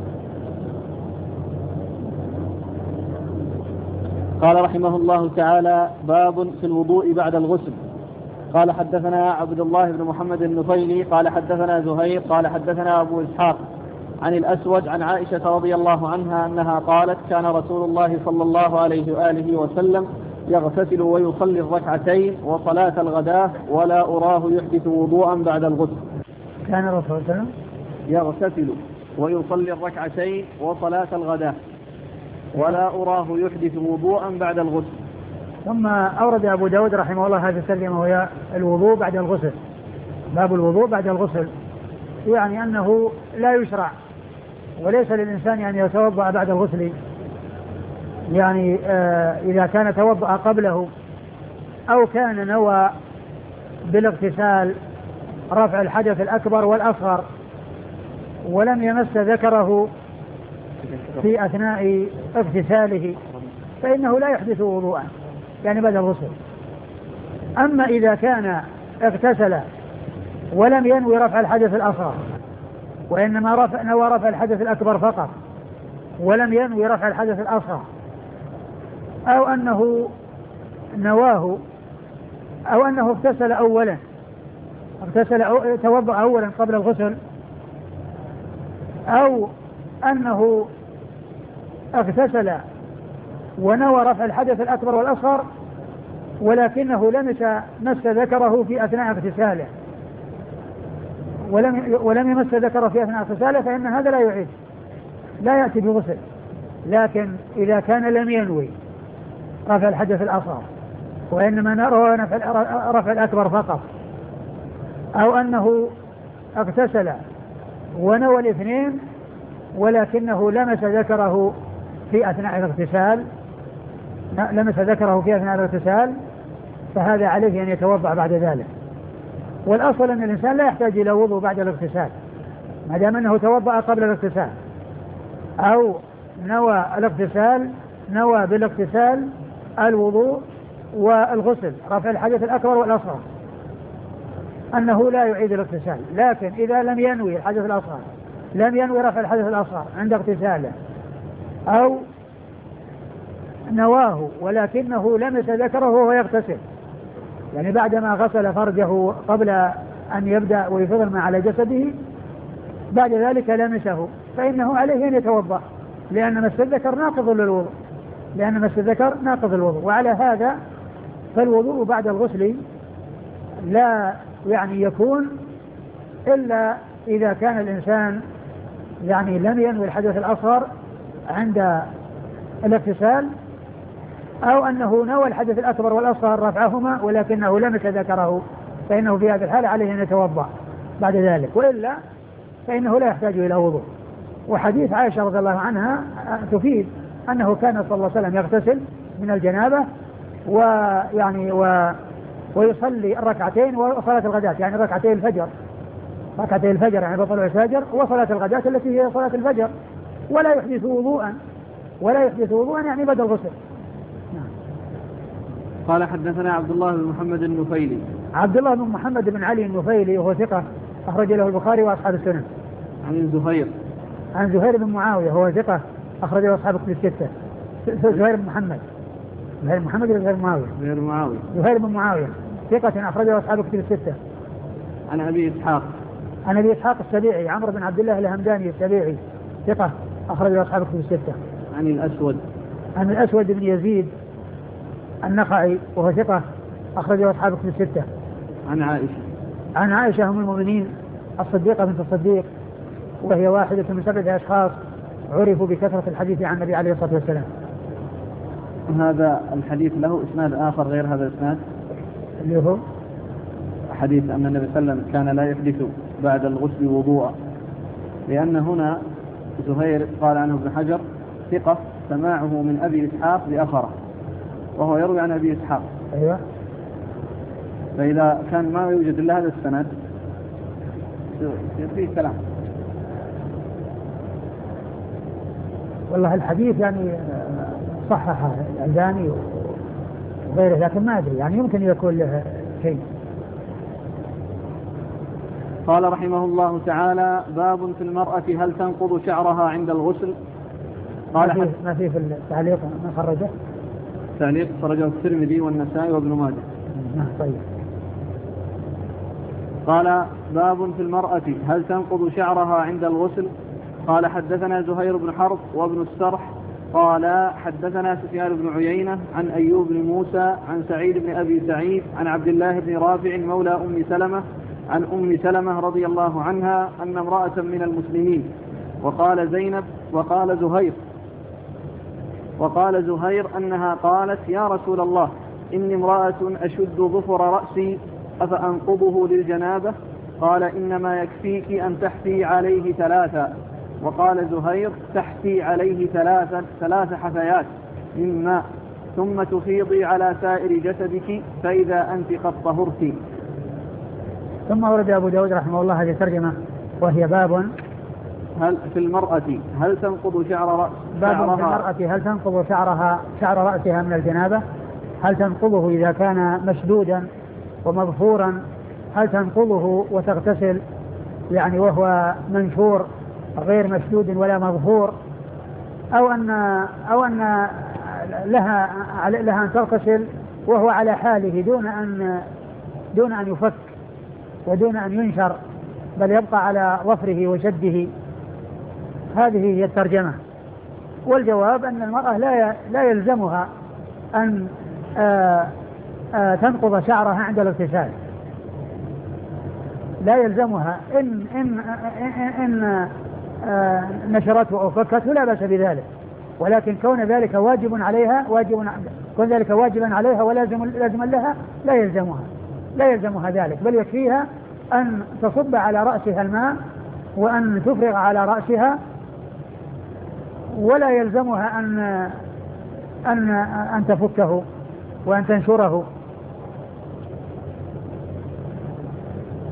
قال رحمه الله تعالى: باب في الوضوء بعد الغسل. قال حدثنا عبد الله بن محمد النفيلي قال حدثنا زهير قال حدثنا أبو إسحاق عن الأسود عن عائشة رضي الله عنها أنها قالت: كان رسول الله صلى الله عليه وآله وسلم يغتسل ويصلي الركعتين وصلاة الغداة ولا أراه يحدث وضوءا بعد الغسل. كان رسول الله يغتسل ويصلي الركعتين وصلاة الغداة ولا أراه يحدث وضوءا بعد الغسل. ثم أورد أبو داود رحمه الله هذه الترجمة وهي الوضوء بعد الغسل، باب الوضوء بعد الغسل، يعني أنه لا يشرع وليس للإنسان أن يتوضأ بعد الغسل، يعني آه إذا كان توضأ قبله أو كان نوى بالاغتسال رفع الحدث الأكبر والأصغر ولم يمس ذكره في أثناء اغتساله فإنه لا يحدث وضوءا يعني بعد الغسل. أما إذا كان اغتسل ولم ينوي رفع الحدث الأصغر وإنما رفع نوى رفع الحدث الأكبر فقط ولم ينوي رفع الحدث الأصغر، أو أنه نواه أو أنه اغتسل أولا اغتسل أو توضأ أولا قبل الغسل، أو أنه اغتسل ونوى رفع الحدث الأكبر والأصغر ولكنه لمس مس ذكره في أثناء اغتساله ولم ولم يمس ذكره في أثناء اغتساله، فإن هذا لا يعيد لا يأتي بغسل. لكن إذا كان لم ينوي رفع الحدث الأصغر وإنما نوى رفع الأكبر فقط، أو أنه اغتسل ونوى الاثنين ولكنه لمس ذكره في أثناء الاغتسال لمس ذكره في أثناء الاغتسال فهذا عليه أن يتوضأ بعد ذلك، والأصل أن الإنسان لا يحتاج إلى وضوء بعد الاغتسال ما دام أنه توضأ قبل الاغتسال أو نوى الاغتسال، نوى بالاغتسال الوضوء والغسل، رفع الحدث الأكبر والأصغر، أنه لا يعيد الاغتسال. لكن إذا لم ينوي الحدث الأصغر، لم ينوي رفع الحدث الأصغر عند اغتساله، أو نواه ولكنه لمس ذكره وهو يغتسل، يعني بعدما غسل فرجه قبل أن يبدأ ويفضل ما على جسده، بعد ذلك لمسه، فإنه عليه أن يتوضأ، لأن مس الذكر ناقض للوضوء، لأن مس الذكر ناقض الوضوء. وعلى هذا فالوضوء بعد الغسل لا يعني يكون إلا إذا كان الإنسان يعني لم ينوي الحدث الأصغر عند الاغتسال، أو أنه نوى الحدث الأكبر والأصغر رفعهما ولكنه لمس ذكره، فإنه في هذه الحالة عليه أن يتوضأ بعد ذلك، وإلا فإنه لا يحتاج إلى وضوء. وحديث عائشة رضي الله عنها تفيد أنه كان صلى الله عليه وسلم يغتسل من الجنابة ويعني و ويصلي الركعتين وصلاة الغداة، يعني ركعتي الفجر، ركعتي الفجر يعني بطلوع الفجر، وصلاة الغداة التي هي صلاة الفجر، ولا يحدث وضوءا، ولا يحدث وضوءا يعني بدل الغسل. قال حدثنا عبد الله بن محمد النفيلي. عبد الله بن محمد بن علي النفيلي وهو ثقة أخرج له البخاري وأصحاب السنن. عن زهير. عن زهير بن معاوية وهو ثقة أخرج له أصحاب الكتب الستة. زهير بن محمد. زهير محمد ولا زهير معاوية؟ زهير معاوية. زهير بن معاوية ثقة أخرج له أصحاب الكتب الستة. عن أبي إسحاق. عن أبي إسحاق السبيعي عمرو بن عبد الله الهمداني السبيعي ثقة أخرج له أصحاب الكتب الستة. عن الأسود. عن الأسود بن يزيد النخعي وهو ثقة أخرجه أصحاب الكتب الستة. عن عائشة. عن عائشة أم المؤمنين الصديقة بنت الصديق، وهي واحدة من سبعة أشخاص عرفوا بكثرة الحديث عن النبي عليه الصلاة والسلام. هذا الحديث له إسناد آخر غير هذا الإسناد، اللي هو حديث أن النبي صلى الله عليه وسلم كان لا يحدث بعد الغسل وضوءا، لأن هنا زهير قال عنه ابن حجر ثقة سماعه من أبي إسحاق بأخره، وهو يروي عن أبي إسحاق. أيوة. فإذا كان ما يوجد إلا هذا السند فيه كلام. والله الحديث يعني صححه الألباني وغيره، لكن ما أدري يعني يمكن يكون له شيء. قال رحمه الله تعالى: باب في المرأة هل تنقض شعرها عند الغسل؟ قال ما في, ما في في التعليق ما خرجه؟ تعليق خرجه الترمذي والنسائي وابن ماجه. طيب. قال: باب في المرأة هل تنقض شعرها عند الغسل؟ قال: حدثنا زهير بن حرب وابن السرح قال: حدثنا سفيان بن عيينة عن أيوب بن موسى عن سعيد بن أبي سعيد عن عبد الله بن رافع مولى أم سلمة عن أم سلمة رضي الله عنها أن امرأة من المسلمين، وقال زينب وقال زهير وقال زهير أنها قالت: يا رسول الله، إني امرأة أشد ظفر رأسي أفأنقضه للجنابة؟ قال: إنما يكفيك أن تحفي عليه ثلاثا. وقال زهير: تحفي عليه ثلاث ثلاث حفيات من ماء ثم تفيضي على سائر جسدك فإذا أنت قد طهرت. ثم ورد أبو داود رحمه الله هذه الترجمة وهي باب هل في المرأة هل تنقض شعر رأس باب في المرأة هل تنقض شعرها شعر رأسها من الجنابة؟ هل تنقضه إذا كان مشدودا ومظفورا؟ هل تنقضه وتغتسل يعني وهو منشور غير مشدود ولا مظفور؟ أو أن أو أن لها لها أن تغتسل وهو على حاله دون أن دون أن يفك ودون أن ينشر، بل يبقى على ظفره وشده. هذه هي الترجمة. والجواب أن المرأة لا لا يلزمها أن آآ آآ تنقض شعرها عند الاغتسال، لا يلزمها إن إن إن, إن نشرته أو فكته لا بأس بذلك، ولكن كون ذلك واجب عليها واجب كون ذلك واجبا عليها ولازم لازما لها لا يلزمها لا يلزمها ذلك، بل يكفيها أن تصب على رأسها الماء وأن تفرغ على رأسها، ولا يلزمها أن أن أن تفكه وأن تنشره.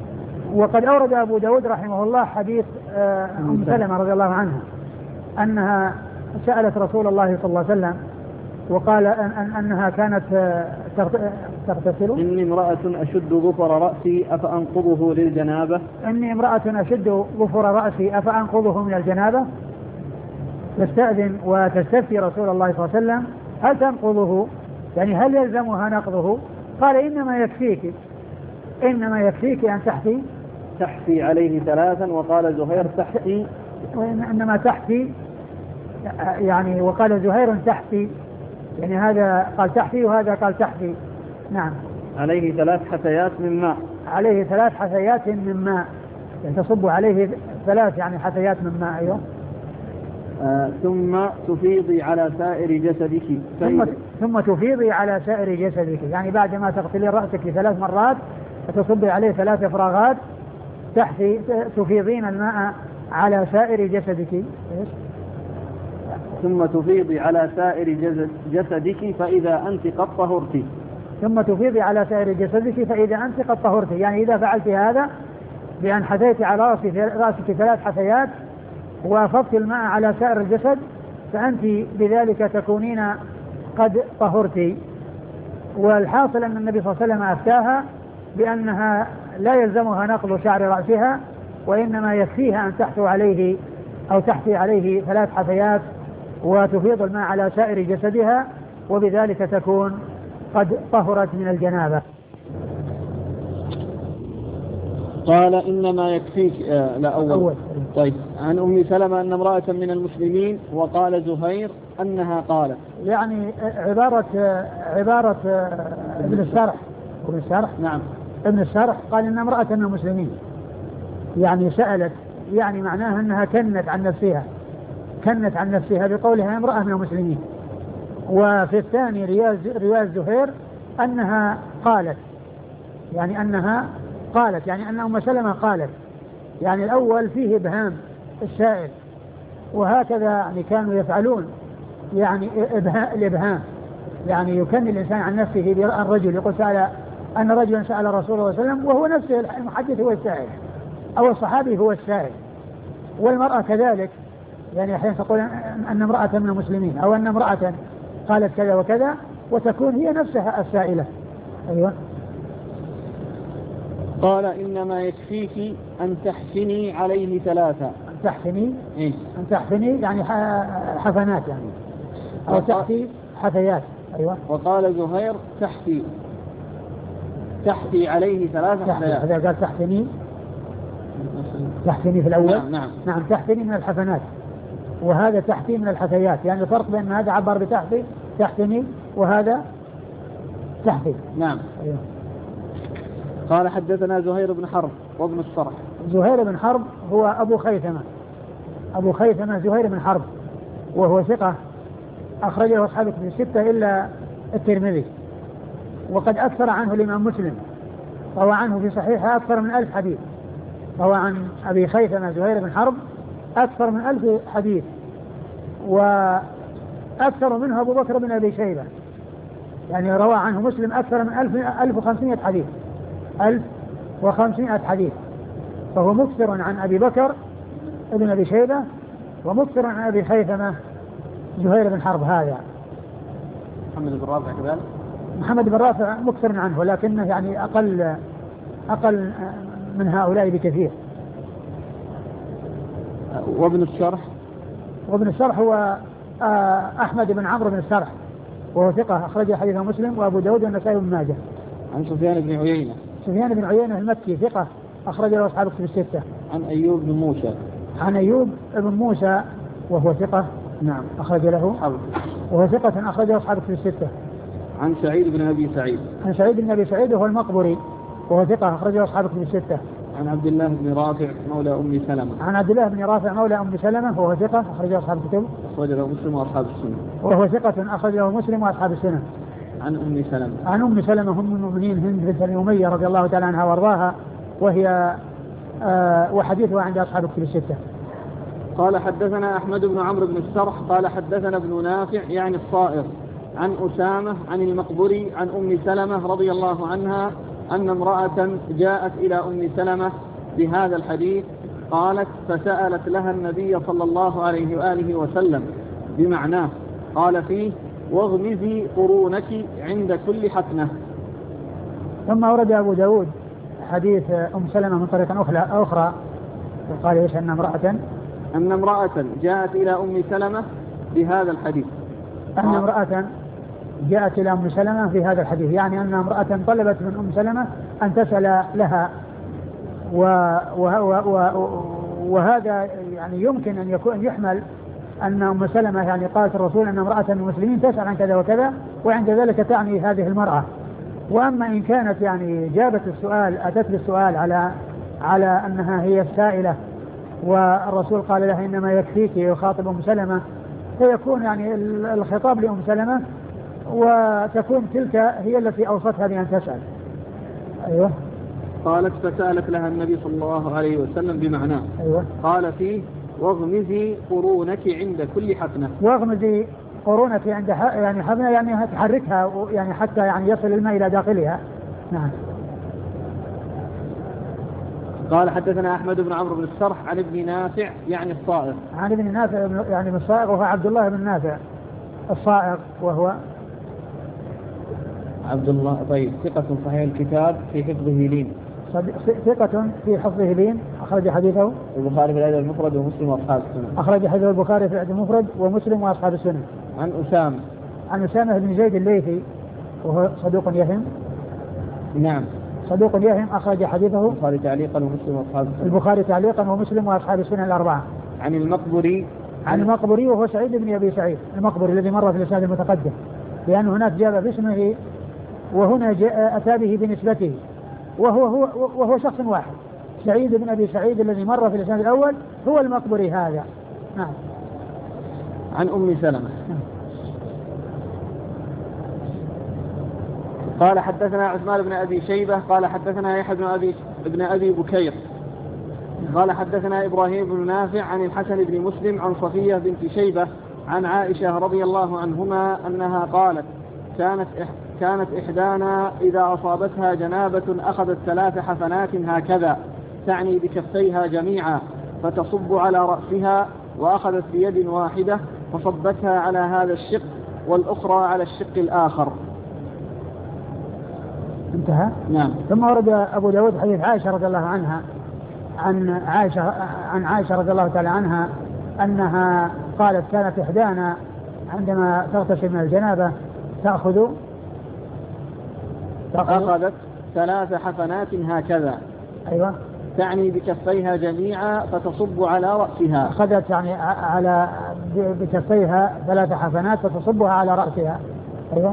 وقد أورد أبو داود رحمه الله حديث أم سلمة رضي الله عنها أنها سألت رسول الله صلى الله عليه وسلم وقال أن أنها كانت تغتسل. إني امرأة أشد ظفر رأسي أفأنقضه للجنابة. إني امرأة أشد ظفر رأسي أفأنقضه من الجنابة. تستأذن وتستفتي رسول الله صلى الله عليه وسلم هل تنقضه، يعني هل يلزمها نقضه؟ قال إنما يكفيك إنما يكفيك أن تحفي تحفي عليه ثلاثا. وقال زهير تحفي إنما تحفي، يعني وقال زهير تحفي، يعني هذا قال تحفي وهذا قال تحفي. نعم. عليه ثلاث حثيات من ماء. عليه ثلاث حثيات من ماء، يعني تصب عليه ثلاث يعني حثيات من ماء. أيوه. آه ثم تفيضي على سائر جسدك. ثم, ثم تفيضي على سائر جسدك، يعني بعد ما تغسلي رأسك ثلاث مرات تصبي عليه ثلاث فراغات تحفي تفيضين الماء على سائر جسدك. إيش؟ ثم تفيضي على سائر جسد جسدك فإذا أنت قد طهرت. ثم تفيضي على سائر جسدك فإذا أنت قد طهرت، يعني إذا فعلت هذا بأن حثيت على رأسك ثلاث حثيات وافضت الماء على سائر الجسد فأنت بذلك تكونين قد طهرت. والحاصل أن النبي صلى الله عليه وسلم أفتاها بأنها لا يلزمها نقض شعر رأسها، وإنما يكفيها أن تحثو عليه أو تحثي عليه ثلاث حثيات وتفيض الماء على سائر جسدها، وبذلك تكون قد طهرت من الجنابة. قال إنما يكفيك آه لا أول. أول. طيب. عن أم سلمة أن امرأة من المسلمين، وقال زهير أنها قالت. يعني عبارة عبارة ابن الشرح ابن الشرح نعم ابن الشرح قال إن امرأة من المسلمين، يعني سألت، يعني معناها أنها كنت عن نفسها كنت عن نفسها بقولها امرأة من المسلمين. وفي الثاني رواية زهير أنها قالت، يعني أنها قالت يعني أن أم سلمة قالت. يعني الأول فيه إبهام السائل، وهكذا يعني كانوا يفعلون، يعني الإبهام، يعني يكن الإنسان عن نفسه بالرجل يقول سأل أن رجلا سأل رسول الله صلى الله عليه وسلم وهو نفسه المحدث هو السائل أو الصحابي هو السائل. والمرأة كذلك، يعني أحيانا تقول أن امرأة من المسلمين أو أن امرأة قالت كذا وكذا وتكون هي نفسها السائلة. أيوة. قال إنما يكفيك أن تحفني عليه ثلاثة. أن تحفني إيه؟ أن تحفني يعني حفنات يعني أو تحفي حثيات. أيوة. وقال زهير تحفي تحفي عليه ثلاثة حثيات. هذا قال تحفني تحفني في الأول. نعم, نعم. نعم تحفني من الحفنات، وهذا تحفي من الحثيات، يعني الفرق بين هذا عبر بتحفي تحفني وهذا تحفي. نعم. أيوة. قال حدثنا زهير بن حرب وابن الصرح. زهير بن حرب هو أبو خيثمة أبو خيثمة زهير بن حرب، وهو ثقة أخرجه أصحاب الكتب الستة إلا الترمذي، وقد أكثر عنه الإمام مسلم، روى عنه في صحيحه أكثر من ألف حديث. روى عن أبي خيثمة زهير بن حرب أكثر من ألف حديث، وأكثر منه أبو بكر بن أبي شيبة، يعني روى عنه مسلم أكثر من ألف ألف وخمسمائة حديث ألف وخمسمائة حديث، فهو مكثر عن أبي بكر ابن أبي شيبة ومكثر عن أبي خيثمة زهير بن حرب. هذا محمد بن رافع كذلك. محمد بن رافع مكثر عنه ولكنه يعني أقل أقل من هؤلاء بكثير. وابن الشرح وابن الشرح هو أحمد بن عمرو بن الشرح، وهو ثقة أخرج حديثه مسلم وأبو داود والنسائي وابن ماجه. عن سفيان بن عيينة سفيان بن عيينة المكي ثقة أخرج له أصحاب الكتب الستة. عن أيوب بن موسى عن أيوب بن موسى وهو ثقة. نعم. أخرج له حبه. وهو ثقة أخرج له أصحاب الكتب الستة. عن سعيد بن أبي سعيد عن سعيد بن أبي سعيد وهو المقبري وهو ثقة أخرج له أصحاب الكتب الستة. عن عبد الله بن رافع مولى أم سلمة عن عبد الله بن رافع مولى أم سلمة وهو ثقة أخرج له أصحاب الكتب. أخرج له مسلم وأصحاب السنة. وهو ثقة أخرج له مسلم وأصحاب السنة. عن أم سلمة عن أم سلمة أم المؤمنين هند بنت أمية رضي الله تعالى عنها وارضاها، وهي آه وحديثها عند أصحاب الكتب الستة. قال حدثنا أحمد بن عمرو بن السرح قال حدثنا ابن نافع يعني الصائر عن أسامة عن المقبري عن أم سلمة رضي الله عنها أن امرأة جاءت إلى أم سلمة بهذا الحديث. قالت فسألت لها النبي صلى الله عليه وآله وسلم بمعناه. قال فيه واغمزي قرونك عند كل حتنة. ثم ورد أبو داود حديث أم سلمة من طريقة أخرى وقال إيش أن امرأة أن امرأة جاءت إلى أم سلمة بهذا الحديث. أن امرأة جاءت إلى أم سلمة في هذا الحديث، يعني أن امرأة طلبت من أم سلمة أن تسأل لها، وهذا يعني يمكن أن يكون يحمل أن أم سلمة يعني قالت الرسول أن امرأة من المسلمين تسأل عن كذا وكذا، وعند ذلك تعني هذه المرأة. وأما إن كانت يعني جابت السؤال أتت بالسؤال على على أنها هي السائلة والرسول قال لها إنما يكفيك يخاطب أم سلمة، فيكون يعني الخطاب لأم سلمة وتكون تلك هي التي أوصتها بأن تسأل. أيوة. قالت فسألت لها النبي صلى الله عليه وسلم بمعناه. أيوة. قال فيه واغمزي قرونك عند كل حفنة. واغمزي قرونك عند يعني حفنة يعني تحركها يعني حتى يعني يصل الماء إلى داخلها. نعم. قال حدثنا أحمد بن عمرو بن السرح عن ابن نافع يعني الصائغ. عن ابن نافع يعني من الصائغ وهو عبد الله بن نافع الصائغ وهو عبد الله. طيب ثقة صحيح الكتاب في حفظه لين. ثقة في حفظه لين. أخرج حديثه البخاري في الأدب المفرد ومسلم وأصحاب السنن. أخرج حديثه البخاري في الأدب المفرد ومسلم وأصحاب السنن. عن أسامة عن أسامة بن زيد الليثي وهو صدوق يهم. نعم صدوق يهم. أخرج حديثه البخاري تعليقا ومسلم وأصحاب السنن. البخاري تعليقا ومسلم وأصحاب السنن الأربعة. عن المقبري عن المقبري وهو سعيد بن أبي سعيد المقبري الذي مر في الإسناد المتقدم، لأن هناك جاء باسمه وهنا جاء أتى به بنسبته، وهو هو وهو شخص واحد. سعيد بن أبي سعيد الذي مر في الإسناد الأول هو المقبري هذا. نعم. عن أم سلمة. نعم. قال حدثنا عثمان بن أبي شيبة قال حدثنا يحيى بن أبي ابن أبي بكير قال حدثنا إبراهيم بن نافع عن الحسن بن مسلم عن صفية بنت شيبة عن عائشة رضي الله عنهما أنها قالت كانت كانت إحدانا إذا أصابتها جنابة أخذت ثلاث حفنات هكذا تعني بكفيها جميعا فتصب على رأسها، وأخذت بيد واحدة فصبتها على هذا الشق والأخرى على الشق الآخر. انتهى. نعم. ثم ورد أبو داود حديث عائشة رضي الله عنها عن عائشة عن عائشة رضي الله تعالى عنها أنها قالت كانت إحدانا عندما تغتسل من الجنابة تأخذ أخذت ثلاث حفنات هكذا. أيوة. تعني بكفيها جميعا فتصب على رأسها. أخذت يعني على بكفيها ثلاث حفنات فتصبها على رأسها. أيوة.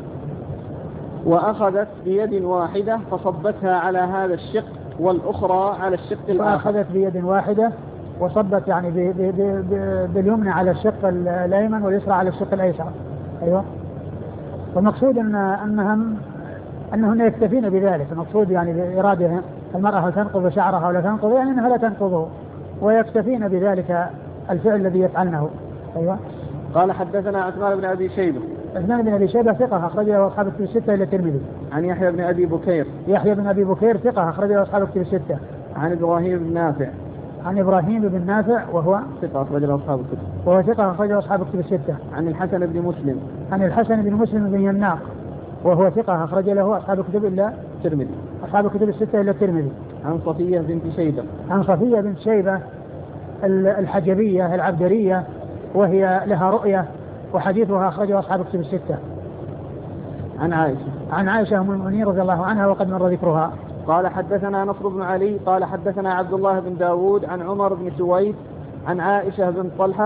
وأخذت بيد واحدة فصبتها على هذا الشق والأخرى على الشق الآخر. وأخذت بيد واحدة وصبت يعني ب ب ب باليمنى على الشق الأيمن واليسرى على الشق الأيسر. أيوة. والمقصود أن أنهم أنهن يكتفين بذلك. المقصود يعني بإرادة المرأة تنقض شعرها ولا تنقض يعني أنها لا تنقضه، ويكتفين بذلك الفعل الذي يفعلنه. أيوة. قال حدثنا عثمان بن أبي شيبة. عثمان بن أبي شيبة ثقة أخرج له أصحاب الكتب الستة إلى الترمذي. عن يحيى بن أبي بكير. يحيى بن أبي بكير ثقة أخرج له أصحاب الكتب الستة. عن إبراهيم بن نافع. عن إبراهيم بن نافع وهو ثقة أخرج له أصحاب الكتب. وهو ثقة أخرج له أصحاب الكتب الستة. عن الحسن بن مسلم. عن الحسن بن مسلم بن يناق وهو ثقة أخرج له أصحاب الكتب إلا الترمذي. أصحاب الكتب الستة إلا الترمذي. عن صفية بنت شيبة. عن صفية بنت شيبة الحجبية العبدرية وهي لها رؤية وحديثها أخرجه أصحاب الكتب الستة. عن عائشة. عن عائشة أم المؤمنين رضي الله عنها وقد مر ذكرها. قال حدثنا نصر بن علي قال حدثنا عبد الله بن داود عن عمر بن سويد عن عائشة بن طلحة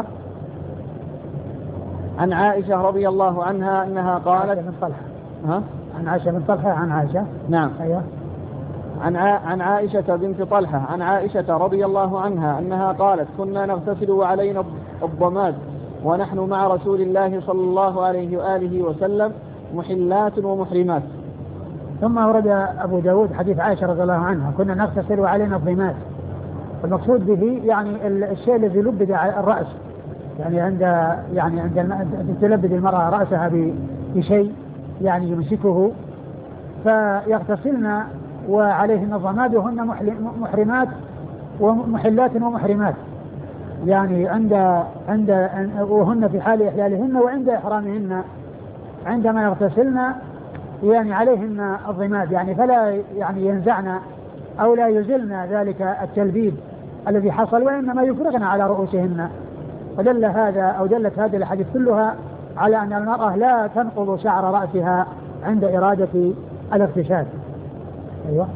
عن عائشة رضي الله عنها أنها قالت بن طلحة. ها؟ عن عائشة بن طلحة عن عائشة. نعم. أيوة. عن عن عائشة بنت طلحة عن عائشة رضي الله عنها أنها قالت كنا نغتسل وعلينا الضماد ونحن مع رسول الله صلى الله عليه وآله وسلم محلات ومحرمات. ثم ورد أبو داود حديث عائشة رضي الله عنها كنا نغتسل وعلينا الضماد. المقصود به يعني الشيء الذي لبد على الرأس، يعني عند يعني عند تلبد المرأة رأسها بشيء يعني يمسكه فيغتسلن وعليهن الضماد وهن محرمات ومحلات ومحرمات، يعني عند عند وهن في حال إحلالهن وعند إحرامهن عندما يغتسلن يعني عليهن الضماد، يعني فلا يعني ينزعن أو لا يزلن ذلك التلبيد الذي حصل، وإنما يفرغن على رؤوسهن. ودل هذا أو دلت هذه الأحاديث كلها على أن المرأة لا تنقض شعر رأسها عند إرادة الاغتسال. أيوة.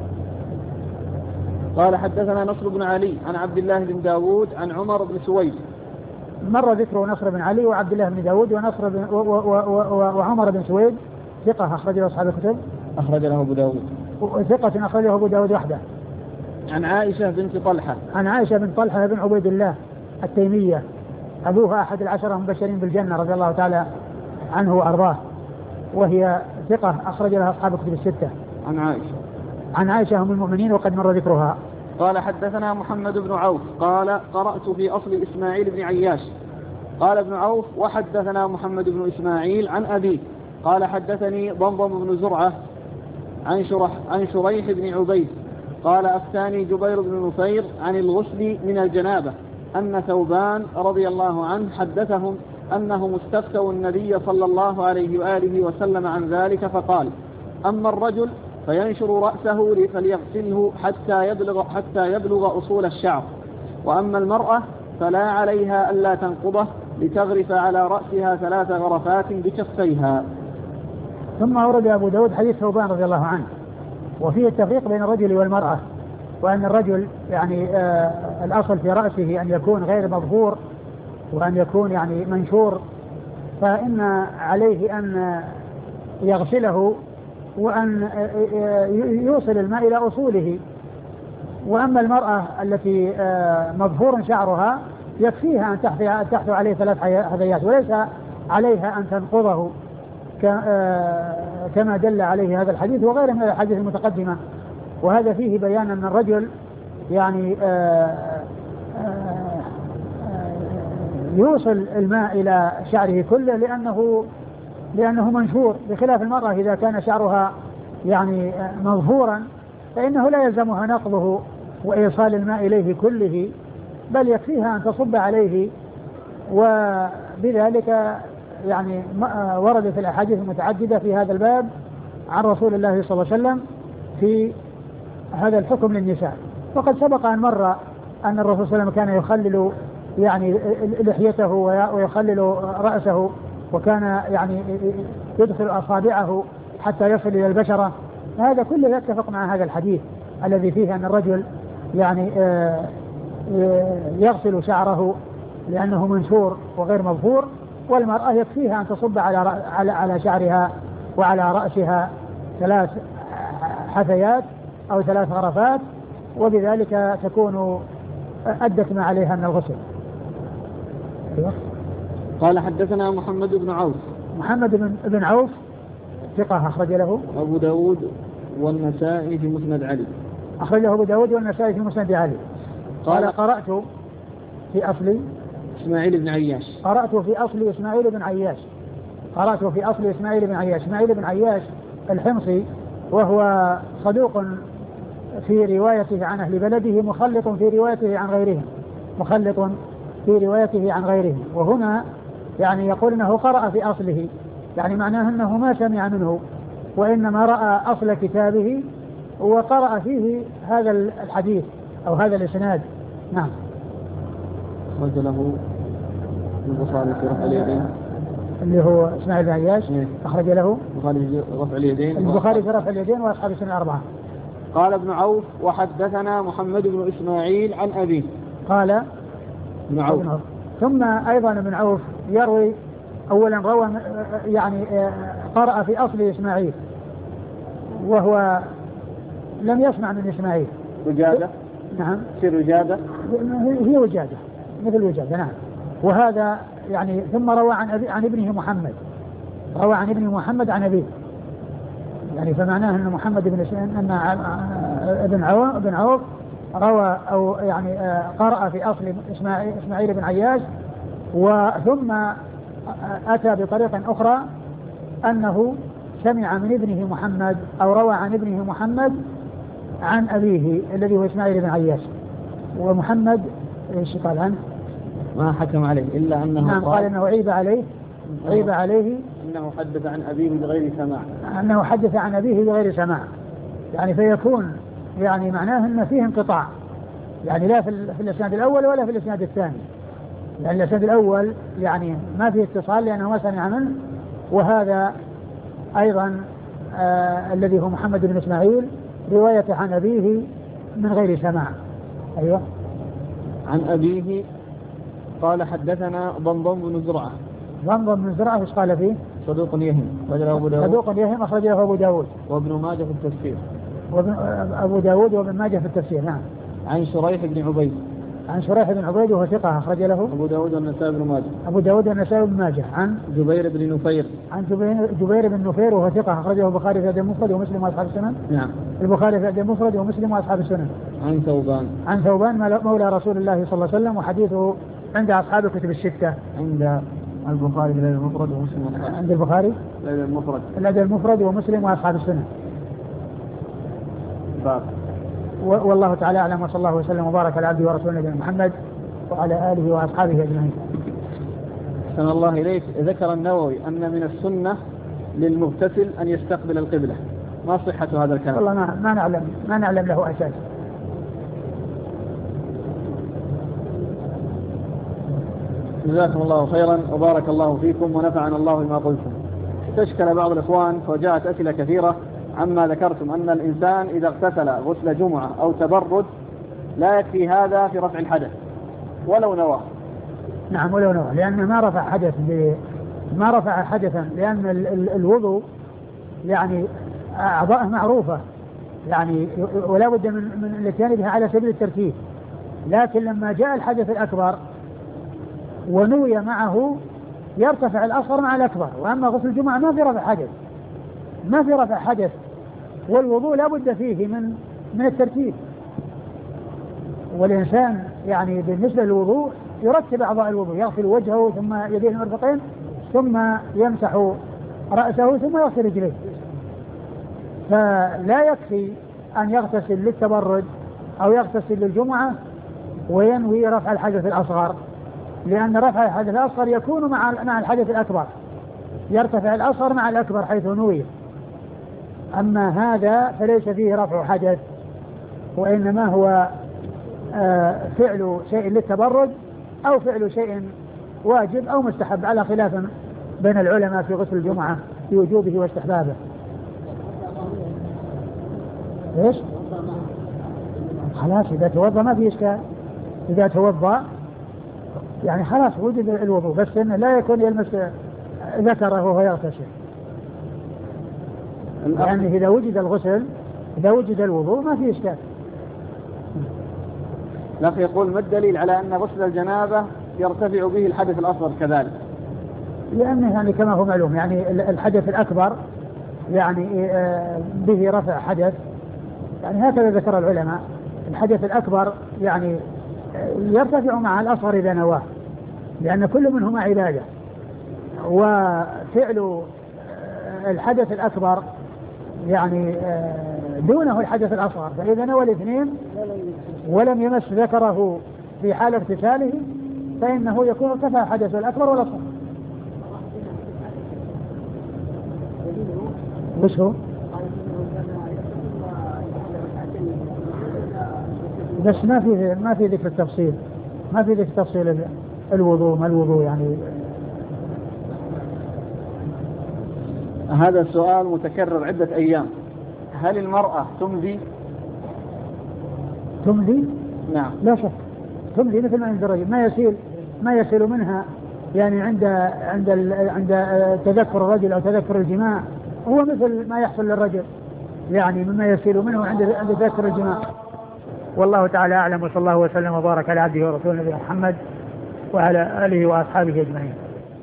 قال حدثنا نصر بن علي عن عبد الله بن داود عن عمر بن سويد. مر ذكر نصر بن علي وعبد الله بن داود ونصر بن و و و وعمر بن سويد ثقة أخرجه أصحاب الكتب. أخرج له أبو داود. ثقة أخرجه أبو داود وحده. عن عائشة بنت طلحة. عن عائشة بن طلحة بن عبيد الله التيمية، أبوها أحد العشرة المبشرين بالجنة رضي الله تعالى عنه وأرضاه، وهي ثقة أخرج لها أصحاب الكتب الستة. عن عائشة. عن عائشة أم المؤمنين وقد مر ذكرها. قال حدثنا محمد بن عوف قال قرأت في أصل إسماعيل بن عياش. قال ابن عوف وحدثنا محمد بن إسماعيل عن أبيه قال حدثني ضمضم بن زرعة عن, شرح عن شريح بن عبيد قال أفتاني جبير بن نفير عن الغسل من الجنابة أن ثوبان رضي الله عنه حدثهم أنهم استفتوا النبي صلى الله عليه وآله وسلم عن ذلك فقال أما الرجل فينشر رأسه فليغسله حتى يبلغ, حتى يبلغ أصول الشعر، وأما المرأة فلا عليها ألا تنقضه لتغرف على رأسها ثلاث غرفات بكفيها. ثم أورد أبو داود حديث ثوبان رضي الله عنه وفيه التفريق بين الرجل والمرأة، وأن الرجل يعني آه الأصل في رأسه أن يكون غير مظهور وأن يكون يعني منشور، فإن عليه أن يغسله وأن يوصل الماء إلى أصوله. وأما المرأة التي مظهور شعرها يكفيها أن تحثو عليه ثلاث حذيات وليس عليها أن تنقضه كما دل عليه هذا الحديث وغيره من الحديث المتقدمة. وهذا فيه بيان أن الرجل يعني يوصل الماء إلى شعره كله لأنه لأنه منشور، بخلاف المرأة إذا كان شعرها يعني مظهورا فإنه لا يلزمها نقضه وإيصال الماء إليه كله، بل يكفيها أن تصب عليه. وبذلك يعني وردت الأحاديث المتعددة في هذا الباب عن رسول الله صلى الله عليه وسلم في هذا الحكم للنساء. وقد سبق أن مر أن الرسول صلى الله عليه وسلم كان يخلل يعني لحيته ويخلل رأسه، وكان يعني يدخل أصابعه حتى يصل إلى البشرة. هذا كله يتفق مع هذا الحديث الذي فيه أن الرجل يعني يغسل شعره لأنه منشور وغير مظهور، والمرأة يكفيها أن تصب على على على شعرها وعلى رأسها ثلاث حثيات أو ثلاث غرفات، وبذلك تكون أدت ما عليها من الغسل. قال حدثنا محمد بن عوف. محمد بن, بن عوف ثقة أخرج له أبو داود والنسائي في مسند علي. أخرجه أبو داود والنسائي في مسند علي. قال, قال قرأت في أصل إسماعيل بن عياش. قرأت في أصل إسماعيل بن عياش. قرأت في أصل إسماعيل بن عياش. إسماعيل بن عياش الحمصي، وهو صدوق في روايته عن أهل بلده، مخلط في روايته عن غيرهم مخلط في روايته عن غيرهم. وهنا يعني يقول أنه قرأ في أصله، يعني معناه أنه ما سمع منه وإنما رأى أصل كتابه وقرأ فيه هذا الحديث أو هذا الإسناد. نعم. أخرج له البخاري في رفع اليدين اللي هو إسماعيل بن عياش. أخرج له البخاري في رفع اليدين البخاري في رفع اليدين وأصحاب السنة الأربعة. قال ابن عوف وحدثنا محمد بن إسماعيل عن أبيه. قال ابن عوف. ثم أيضا ابن عوف يروي أولا روى يعني قرأ في أصل إسماعيل وهو لم يسمع من إسماعيل. وجادة. نعم. سير وجادة. هي وجادة مثل وجادة. نعم. وهذا يعني ثم روى عن أبي عن ابنه محمد روى عن ابنه محمد عن أبيه، يعني فمعناه أن محمد بن أن ابن عوف ابن عوف روى أو يعني قرأ في أصل إسماعيل, إسماعيل بن عياش، وثم أتى بطريقة أخرى أنه سمع من ابنه محمد أو روى عن ابنه محمد عن أبيه الذي هو إسماعيل بن عياش. ومحمد ايش قال عنه؟ ما حكم عليه إلا أنه نعم قال أنه عيب عليه عيب عليه أنه حدث عن أبيه بغير سماع أنه حدث عن أبيه بغير سماع، يعني فيكون يعني معناه أن فيه انقطاع، يعني لا في, في الإسناد الأول ولا في الإسناد الثاني. يعني الإسناد الأول يعني ما فيه اتصال لأنه ما سمع منه، وهذا أيضا آه الذي هو محمد بن إسماعيل رواية عن أبيه من غير سماع. أيوة. عن أبيه قال حدثنا ضمضم بن زرعة. ضمضم بن زرعة ايش قال فيه؟ صدوق يهم صدوق يهم أخرجه أبو داود وابن ماجه في التفسير. وابن أبو داود وابن ماجه في التفسير. نعم. عن شريح بن عبيد. عن شريح بن عبيد وهو ثقة أخرج له أبو داود والنسائي بن ماجه. أبو داود والنسائي بن ماجه. عن جبير بن نفير. عن جبير بن نفير وهو ثقة أخرجه البخاري في الأدب المفرد ومسلم وأصحاب السنن. نعم. البخاري في الأدب المفرد ومسلم وأصحاب السنن. عن ثوبان. عن ثوبان مولى رسول الله صلى الله عليه وسلم وحديثه عند أصحاب الكتب الستة. عند البخاري في الأدب المفرد ومسلم وأصحاب. عند البخاري الأدب المفرد. الأدب المفرد ومسلم وأصحاب السنن. باب. والله تعالى أعلم، وصلى الله وسلم وبارك على عبده ورسوله نبينا محمد وعلى آله وأصحابه أجمعين. أحسن الله إليك. ذكر النووي أن من السنة للمغتسل أن يستقبل القبلة، ما صحة هذا الكلام؟ والله ما, ما نعلم ما نعلم له أساس. جزاكم الله خيرا وبارك الله فيكم ونفعنا الله بما قلتم. استشكل بعض الإخوان فوجاءت أسئلة كثيرة عما ذكرتم أن الإنسان إذا اغتسل غسل جمعة أو تبرد لا يكفي هذا في رفع الحدث ولو نواه. نعم ولو نواه، لأن ما رفع حدث ما رفع حدثا، لأن ال ال الوضوء يعني أعضاءه معروفة يعني ولا بد من من الاتيان بها على سبيل الترتيب، لكن لما جاء الحدث الأكبر ونوي معه يرتفع الأصغر مع الأكبر. وأما غسل الجمعة ما في رفع حدث ما في رفع حدث والوضوء لا بد فيه من من الترتيب. والإنسان يعني بالنسبة للوضوء يرتب أعضاء الوضوء، يغسل وجهه ثم يديه المرفقين ثم يمسح رأسه ثم يغسل رجليه. فلا يكفي أن يغتسل للتبرد أو يغتسل للجمعة وينوي رفع الحدث الأصغر، لأن رفع الحدث الأصغر يكون مع مع الحدث الأكبر، يرتفع الأصغر مع الأكبر حيث نوي. أما هذا فليس فيه رفع حدث، وإنما هو آه فعل شيء للتبرد أو فعل شيء واجب أو مستحب، على خلاف بين العلماء في غسل الجمعة في وجوبه واستحبابه. إيش؟ خلاص إذا توضأ ما في إشكال، إذا توضأ يعني خلاص وجد الوضوء، بس إنه لا يكون يلمس ذكره وهو يغتسل، يعني إذا وجد الغسل إذا وجد الوضوء ما في إشكال. الأخ يقول ما الدليل على أن غسل الجنابة يرتفع به الحدث الأصغر كذلك؟ لأنه يعني كما هو معلوم يعني الحدث الأكبر يعني به رفع حدث، يعني هكذا ذكر العلماء. الحدث الأكبر يعني يرتفع مع الأصغر إذا نواه، لأن كل منهما عبادة، وفعل الحدث الأكبر يعني دونه الحدث الأصغر، فإذا نوى الاثنين ولم يمس ذكره في حال اغتساله فإنه يكون ارتفع حدث الأكبر والأصغر. وش هو؟ بس ما في ما في ذكر التفصيل ما في ذكر تفصيل الوضوء ما الوضوء يعني. هذا السؤال متكرر عدة أيام. هل المرأة تمضي؟ تمضي؟ نعم لا شك تمضي مثل ما عند الرجل، ما يسيل ما يسيل منها يعني عند عند عند تذكر الرجل أو تذكر الجماع، هو مثل ما يحصل للرجل يعني مما يسيل منه عند عند تذكر الجماع. والله تعالى أعلم، وصلى الله وسلم وبارك على عبده ورسوله نبينا محمد وعلى آله وأصحابه أجمعين.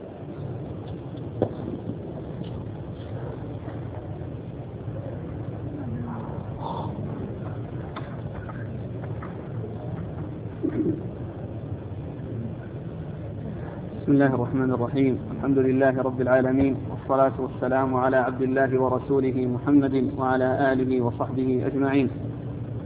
بسم الله الرحمن الرحيم. الحمد لله رب العالمين، والصلاة والسلام على عبد الله ورسوله محمد وعلى آله وصحبه أجمعين.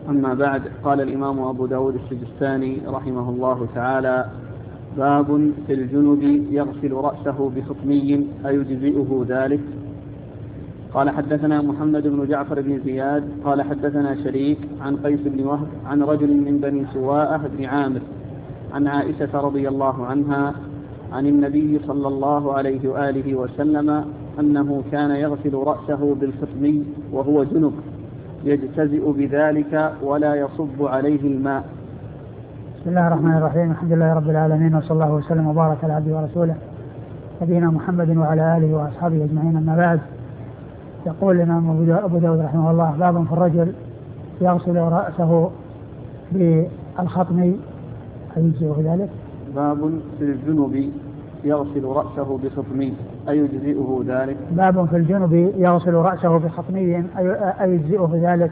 أما بعد، قال الإمام أبو داود السجستاني رحمه الله تعالى: باب في الجنب يغسل رأسه بخطمي أيجزئه ذلك؟ قال حدثنا محمد بن جعفر بن زياد قال حدثنا شريك عن قيس بن وهب عن رجل من بني سواء بن عامر عن عائشة رضي الله عنها عن النبي صلى الله عليه وآله وسلم أنه كان يغسل رأسه بالخطمي وهو جنب يجتزئ بذلك ولا يصب عليه الماء. بسم الله الرحمن الرحيم. الحمد لله رب العالمين، وصلى الله وسلم وبارك على عبده ورسوله نبينا محمد وعلى آله وأصحابه أجمعين. أما بعد، يقول الإمام أبو داود رحمه الله: باب في الرجل يغسل رأسه بالخطم أيجزئه ذلك؟ باب في الجنب يغسل رأسه بخطمي أيجزئه ذلك؟ باب في الجنب يغسل رأسه بخطمي أيجزئه ذلك.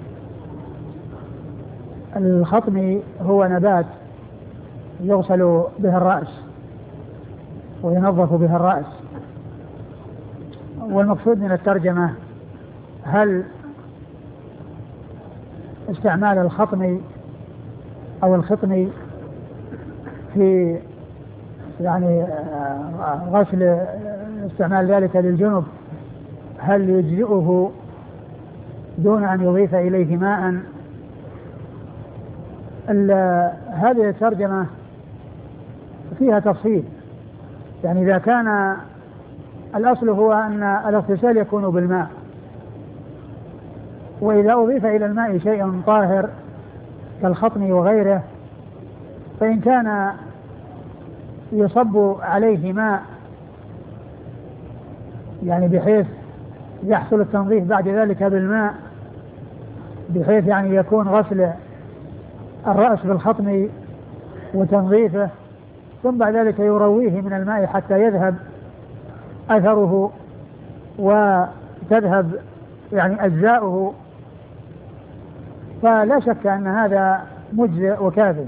الخطم هو نبات يغسل به الرأس وينظف به الرأس، والمقصود من الترجمة هل استعمال الخطم أو الخطم في يعني غسل استعمال ذلك للجنب هل يجزئه دون أن يضيف إليه ماء؟ هذه الترجمة فيها تفصيل، يعني إذا كان الأصل هو أن الاغتسال يكون بالماء، وإذا أضيف إلى الماء شيء طاهر كالخطم وغيره فإن كان يصب عليه ماء يعني بحيث يحصل التنظيف بعد ذلك بالماء، بحيث يعني يكون غسل الرأس بالخطم وتنظيفه ثم بعد ذلك يرويه من الماء حتى يذهب أثره وتذهب يعني أجزاؤه، فلا شك أن هذا مجزئ وكافي.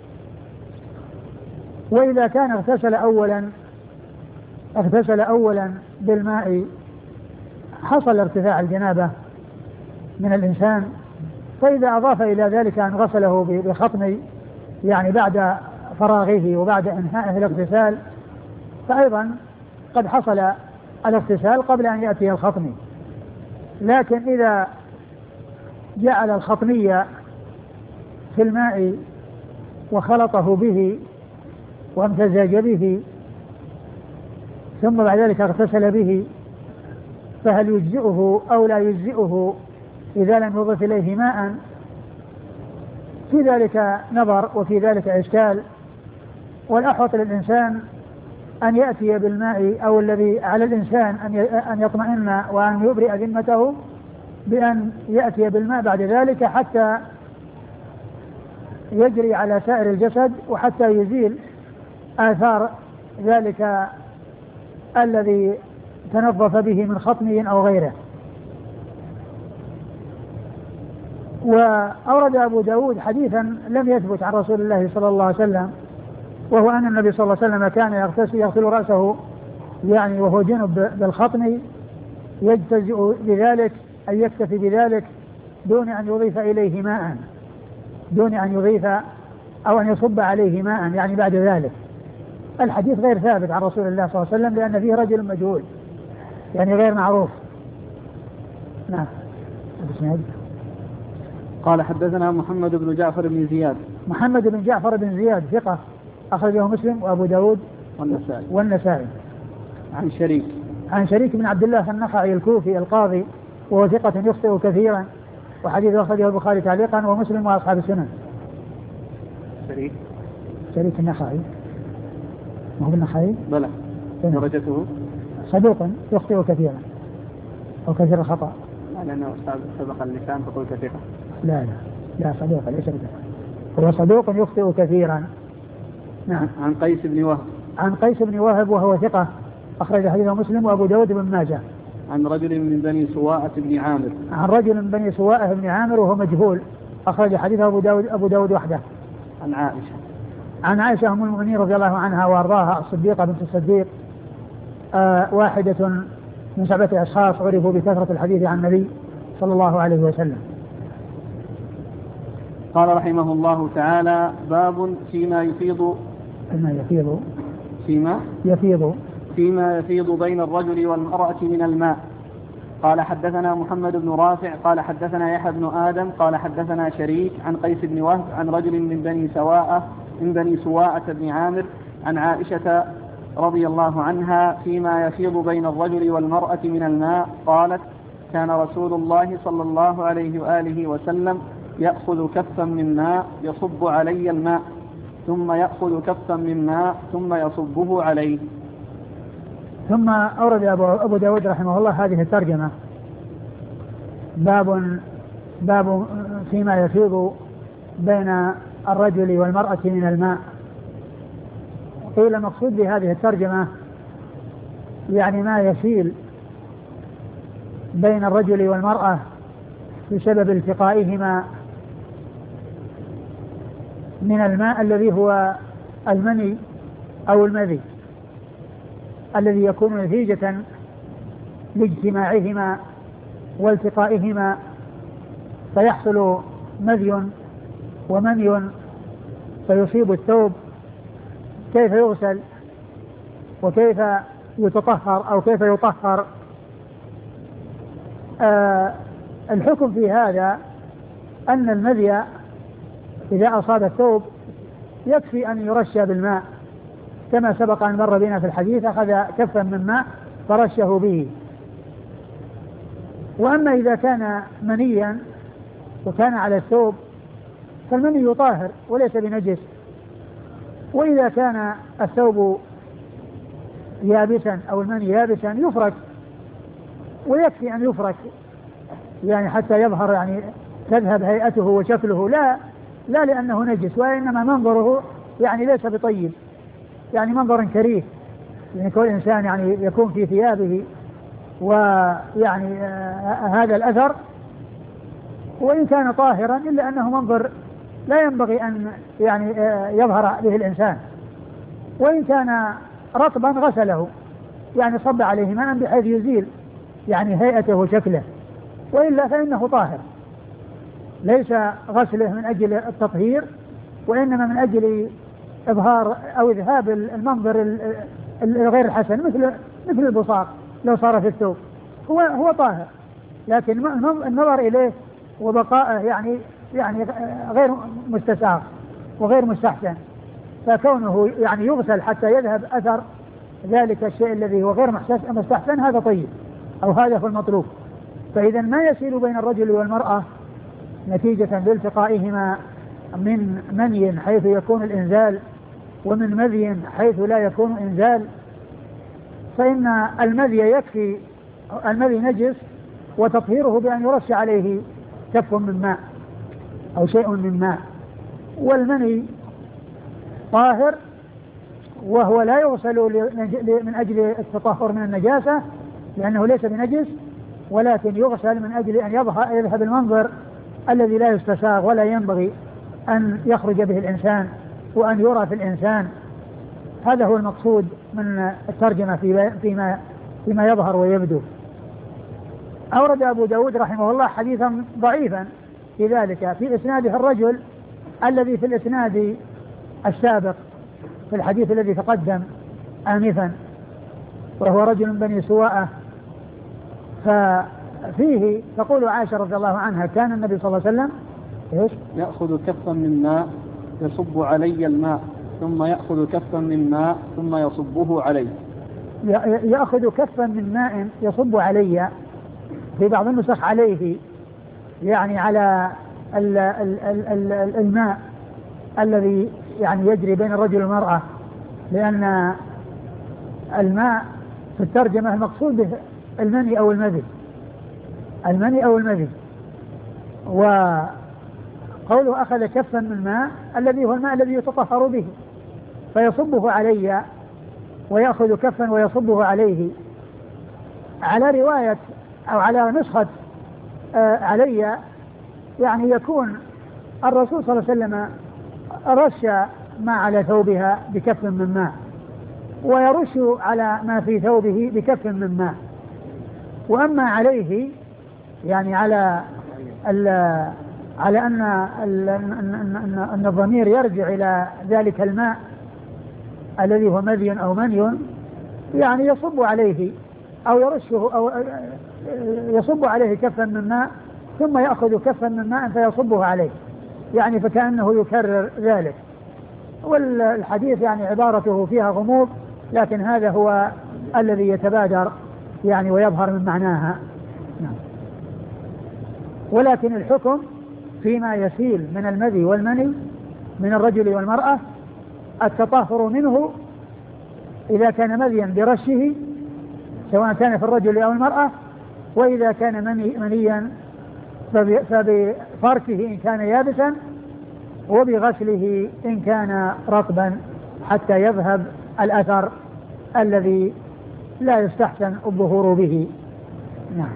وإذا كان اغتسل أولا اغتسل أولا بالماء حصل ارتفاع الجنابة من الإنسان، فإذا أضاف إلى ذلك أن غسله بخطم يعني بعد فراغه وبعد إنهائه الاغتسال فأيضا قد حصل الاغتسال قبل أن يأتي الخطم. لكن إذا جعل الخطمية في الماء وخلطه به وامتزج به ثم بعد ذلك اغتسل به فهل يجزئه أو لا يجزئه إذا لم يضف إليه ماء؟ في ذلك نظر وفي ذلك إشكال، والأحوط للإنسان أن يأتي بالماء أو الذي على الإنسان أن يطمئن وأن يبرئ ذمته بأن يأتي بالماء بعد ذلك حتى يجري على سائر الجسد وحتى يزيل آثار ذلك الذي تنظف به من خطمه أو غيره. وأورد أبو داود حديثا لم يثبت عن رسول الله صلى الله عليه وسلم، وهو أن النبي صلى الله عليه وسلم كان يغتسل يغسل رأسه يعني وهو جنب بالخطم يجتزئ بذلك أن يكتفي بذلك دون أن يضيف إليه ماء دون أن يضيف أو أن يصب عليه ماء يعني بعد ذلك. الحديث غير ثابت عن رسول الله صلى الله عليه وسلم لأن فيه رجل مجهول يعني غير معروف. نعم. قال حدثنا محمد بن جعفر بن زياد. محمد بن جعفر بن زياد ثقة أخرجه مسلم وأبو داود والنسائي والنسائي. عن شريك عن شريك بن عبد الله النخعي الكوفي القاضي وهو ثقة يخطئ كثيرا وحديثه أخرجه البخاري تعليقا ومسلم وأصحاب السنن. شريك شريك النخعي ما هو النخعي؟ بلى درجته صدوق يخطئ كثيرا أو كثير الخطأ. لأنه سبق اللسان فقل كثيرا. لا لا لا صدوق ليس بثقة، هو صدوق يخطئ كثيرا. نعم. عن قيس بن وهب. عن قيس بن وهب وهو ثقة أخرج حديثه مسلم وأبو داود بن ماجه. عن رجل من بني سواء بن عامر. عن رجل من بني سواء بن عامر وهو مجهول أخرج حديثه أبو داود أبو داود وحده. عن عائشة. عن عائشة أم المؤمنين رضي الله عنها وأرضاها الصديقة بنت الصديق آه واحدة من سبعة أشخاص عرفوا بكثرة الحديث عن النبي صلى الله عليه وسلم. قال رحمه الله تعالى: باب فيما يفيض فيما يفيض فيما يفيض فيما يفيض بين الرجل والمرأة من الماء. قال حدثنا محمد بن رافع قال حدثنا يحيى بن آدم قال حدثنا شريك عن قيس بن وهب عن رجل من بني سواء من بني سواءة بن عامر عن عائشة رضي الله عنها فيما يفيض بين الرجل والمرأة من الماء قالت: كان رسول الله صلى الله عليه وآله وسلم يأخذ كفا من ماء يصب علي الماء ثم يأخذ كفا من ماء ثم يصبه عليه. ثم أورد أبو داود رحمه الله هذه الترجمة: باب باب فيما يفيض بين الرجل والمرأة من الماء. قيل المقصود بهذه الترجمة يعني ما يسيل بين الرجل والمرأة بسبب التقائهما من الماء الذي هو المني أو المذي الذي يكون نتيجة لاجتماعهما والتقائهما فيحصل مذي ومني فيصيب الثوب. كيف يغسل وكيف يتطهر أو كيف يطهر؟ آه الحكم في هذا أن المذي إذا أصاب الثوب يكفي أن يرشى بالماء كما سبق أن مر بنا في الحديث: أخذ كفا من ماء فرشه به. وأما إذا كان منيا وكان على الثوب فالمني طاهر وليس بنجس. وإذا كان الثوب يابسا أو المني يابسا يفرك، ويكفي أن يفرك يعني حتى يظهر يعني تذهب هيئته وشكله، لا لا لأنه نجس، وإنما منظره يعني ليس بطيب، يعني منظر كريه، يعني كل إنسان يعني يكون في ثيابه ويعني آه هذا الأثر، وإن كان طاهرا إلا أنه منظر لا ينبغي أن يعني آه يظهر به الإنسان. وإن كان رطبا غسله، يعني صب عليه ماء بحيث يزيل يعني هيئته وشكله، وإلا فإنه طاهر، ليس غسله من أجل التطهير وإنما من أجل إظهار أو إذهاب المنظر الغير الحسن، مثل مثل البصاق لو صار في الثوب، هو هو طاهر، لكن النظر إليه وبقائه يعني يعني غير مستساغ وغير مستحسن، فكونه يعني يغسل حتى يذهب أثر ذلك الشيء الذي هو غير مستحسن هذا طيب، أو هذا هو المطلوب. فإذا ما يسيل بين الرجل والمرأة نتيجة لالتقائهما من مني حيث يكون الإنزال ومن مذي حيث لا يكون إنزال، فإن المذي يكفي، المذي نجس وتطهيره بأن يرش عليه كف من ماء أو شيء من ماء، والمني طاهر وهو لا يغسل من أجل التطهر من النجاسة لأنه ليس بنجس، ولكن يغسل من أجل أن يذهب المنظر الذي لا يستساغ ولا ينبغي أن يخرج به الإنسان وأن يرى في الإنسان. هذا هو المقصود من الترجمة فيما فيما يظهر ويبدو. أورد أبو داود رحمه الله حديثا ضعيفا في ذلك، في إسناده الرجل الذي في الإسناد السابق في الحديث الذي تقدم آنفا، وهو رجل من بني سواءة. ففيه تقول عائشة رضي الله عنها: كان النبي صلى الله عليه وسلم إيش؟ يأخذ كفا من ماء يصب علي الماء ثم يأخذ كفا من ماء ثم يصبه علي. يأخذ كفا من ماء يصب علي، في بعض النسخ عليه، يعني على ال ال ال ال الماء الذي يعني يجري بين الرجل والمرأة، لأن الماء في الترجمة المقصود به المني أو المذي، المني أو المذي. وقوله أخذ كفا من ماء الذي هو الماء الذي يتطهر به فيصبه علي، ويأخذ كفا ويصبه عليه. على رواية أو على نسخة آه علي يعني يكون الرسول صلى الله عليه وسلم رش ما على ثوبها بكف من ماء، ويرش على ما في ثوبه بكف من ماء. وأما عليه يعني على على أن أن أن الضمير يرجع إلى ذلك الماء الذي هو مذي أو مني، يعني يصب عليه أو يرشه أو يصب عليه كفا من ماء ثم يأخذ كفا من ماء فيصبه عليه، يعني فكأنه يكرر ذلك. والحديث يعني عبارته فيها غموض، لكن هذا هو الذي يتبادر يعني ويظهر من معناها. نعم. ولكن الحكم فيما يسيل من المذي والمني من الرجل والمرأة التطهر منه إذا كان مذيا برشه سواء كان في الرجل أو المرأة، وإذا كان مني منيا فبفركه إن كان يابسا وبغسله إن كان رطبا حتى يذهب الأثر الذي لا يستحسن الظهور به. نعم.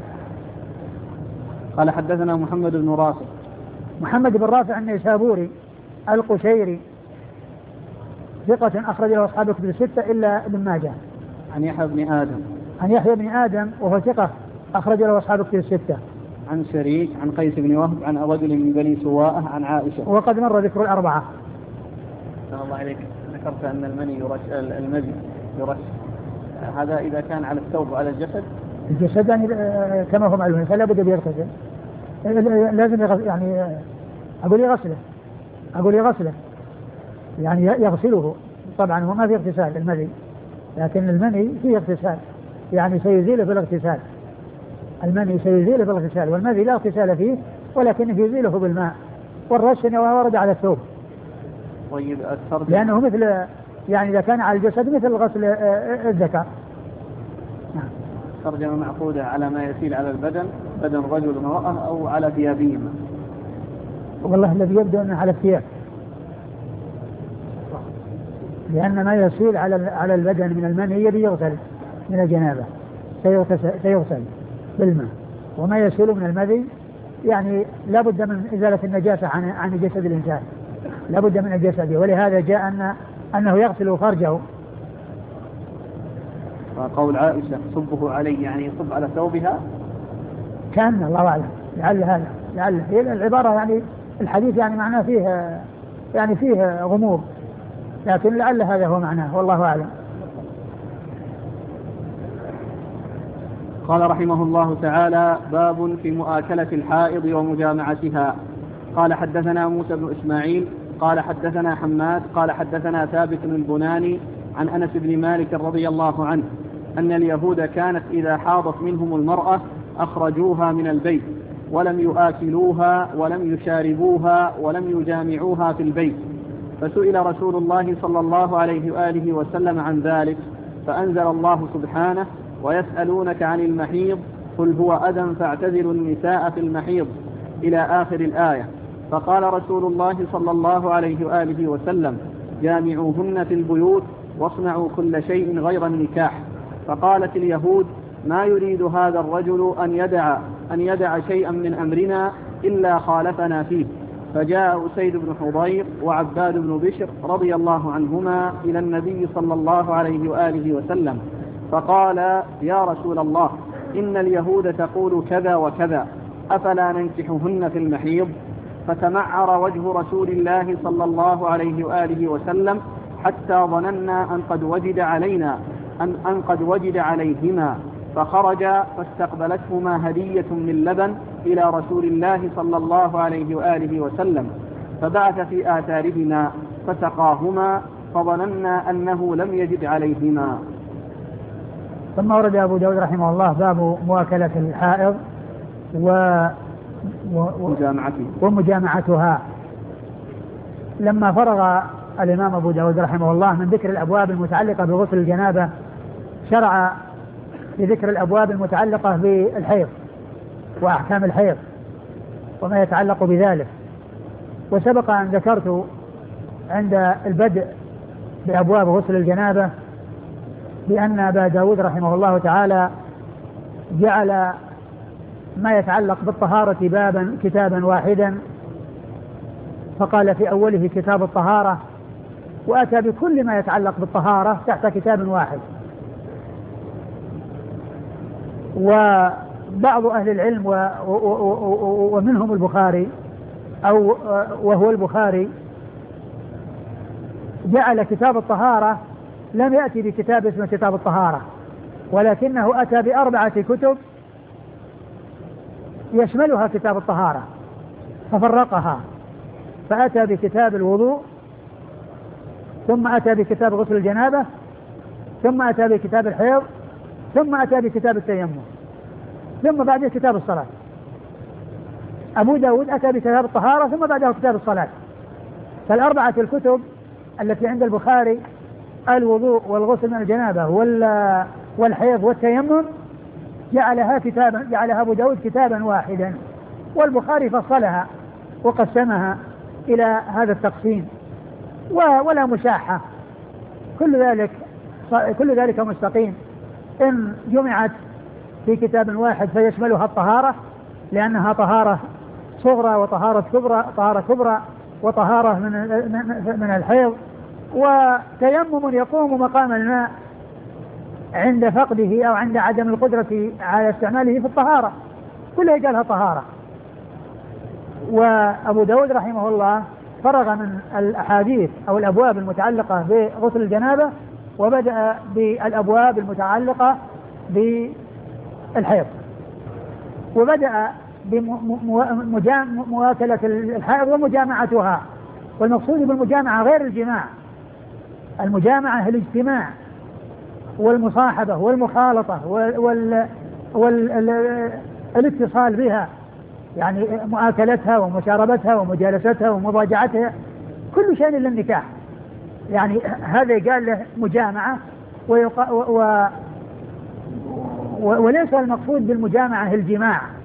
قال حدثنا محمد بن رافع. محمد بن رافع النيسابوري القشيري ثقة أخرج له أصحاب كتب الستة إلا ابن ماجه. عن يحيى بن آدم. عن يحيى بن آدم وهو ثقة أخرج له أصحاب كتب الستة. عن شريك عن قيس بن وهب عن رجل من بني سواء عن عائشة. وقد مر ذكر الأربعة. صلى الله عليك. ذكرت أن المني يرش المذي يرش، هذا إذا كان على الثوب وعلى الجسد. الجسد يعني كما هو معلوم فلا بد بيغتسل، لازم يغسل، يعني أقول يغسله أقول يغسله يعني يغسله طبعا، هو ما في اغتسال المذي، لكن المني فيه اغتسال يعني سيزيله بالاغتسال، المني سيزيله بالاغتسال، والمذي لا اغتسال فيه ولكنه يزيله بالماء، والرش ورد على الثوب. طيب الترجمة لأنه مثل يعني إذا كان على الجسد مثل غسل الذكر. نعم. ترجمة معقودة على ما يسيل على البدن، بدن رجل وامرأة أو على ثيابهما. والله الذي يبدو أنه على الثياب، لأن ما يسيل على على البدن من المني يبي يغسل من الجنابة سيغسل بالماء، وما يسيل من المذي يعني لا بد من إزالة النجاسة عن عن جسد الإنسان، لا بد من الجسد، ولهذا جاء أن أنه يغسل فرجه. وقول عائشة صبه عليه يعني يصب على ثوبها، كان الله أعلم، لعل هذا لعل هي العبارة يعني الحديث يعني معناه فيه يعني فيه غموض، لكن لعل هذا هو معناه والله أعلم. قال رحمه الله تعالى: باب في مؤاكلة الحائض ومجامعتها. قال حدثنا موسى بن إسماعيل قال حدثنا حماد قال حدثنا ثابت البناني عن أنس بن مالك رضي الله عنه أن اليهود كانت إذا حاضت منهم المرأة أخرجوها من البيت ولم يؤاكلوها ولم يشاربوها ولم يجامعوها في البيت، فسئل رسول الله صلى الله عليه وآله وسلم عن ذلك، فأنزل الله سبحانه: ويسألونك عن المحيض قل هو أذى فاعتزلوا النساء في المحيض إلى آخر الآية. فقال رسول الله صلى الله عليه وآله وسلم: جامعوهن في البيوت واصنعوا كل شيء غير النكاح. فقالت اليهود: ما يريد هذا الرجل أن يدع, أن يدع شيئا من أمرنا إلا خالفنا فيه. فجاء أسيد بن حضير وعباد بن بشر رضي الله عنهما إلى النبي صلى الله عليه وآله وسلم فقال: يا رسول الله، إن اليهود تقول كذا وكذا، أفلا ننكحهن في المحيض؟ فتمعر وجه رسول الله صلى الله عليه وآله وسلم حتى ظننا أن قد وجد علينا أن, أن قد وجد عليهما، فخرج فاستقبلتهما هدية من لبن إلى رسول الله صلى الله عليه وآله وسلم، فبعث في آثارهما فسقاهما، فظننا أنه لم يجد عليهما. ثم ورد أبو داود رحمه الله باب مواكلة الحائض و... و... ومجامعتها. لما فرغ الإمام أبو داود رحمه الله من ذكر الأبواب المتعلقة بغسل الجنابة شرع بذكر الأبواب المتعلقة بالحيض وأحكام الحيض وما يتعلق بذلك. وسبق أن ذكرت عند البدء بأبواب غسل الجنابة بأن أبا داود رحمه الله تعالى جعل ما يتعلق بالطهارة بابا كتابا واحدا، فقال في أوله كتاب الطهارة، وأتى بكل ما يتعلق بالطهارة تحت كتاب واحد. وبعض أهل العلم و و و ومنهم البخاري أو وهو البخاري جعل كتاب الطهارة لم يأتي بكتاب اسمه كتاب الطهارة، ولكنه أتى بأربعة كتب يشملها كتاب الطهارة ففرقها، فأتى بكتاب الوضوء، ثم أتى بكتاب غسل الجنابة، ثم أتى بكتاب الحيض، ثم أتى بكتاب التيمم، ثم بعده كتاب الصلاة. أبو داود أتى بكتاب الطهارة ثم بعده كتاب الصلاة. فالأربعة الكتب التي عند البخاري الوضوء والغسل من الجنابة والحيض والتيمم جعلها كتابا، جعلها أبو داود كتابا واحدا، والبخاري فصلها وقسمها إلى هذا التقسيم ولا مشاحة. كل ذلك كل ذلك مستقيم إن جمعت في كتاب واحد فيشملها الطهارة، لأنها طهارة صغرى وطهارة كبرى، طهارة كبرى وطهارة من من الحيض، وتيمم يقوم مقام الماء عند فقده أو عند عدم القدرة على استعماله في الطهارة، كلها قالها طهارة. وأبو داود رحمه الله فرغ من الأحاديث أو الأبواب المتعلقة بغسل الجنابة وبدأ بالأبواب المتعلقة بالحيض، وبدأ بمواكلة الحائض ومجامعتها. والمقصود بالمجامعة غير الجماع، المجامعة الاجتماع والمصاحبة والمخالطة والاتصال بها، يعني مؤاكلتها ومشاربتها ومجالستها ومضاجعتها، كل شيء للنكاح. يعني هذا قال له مجامعة، و... و... وليس المقصود بالمجامعة الجماع،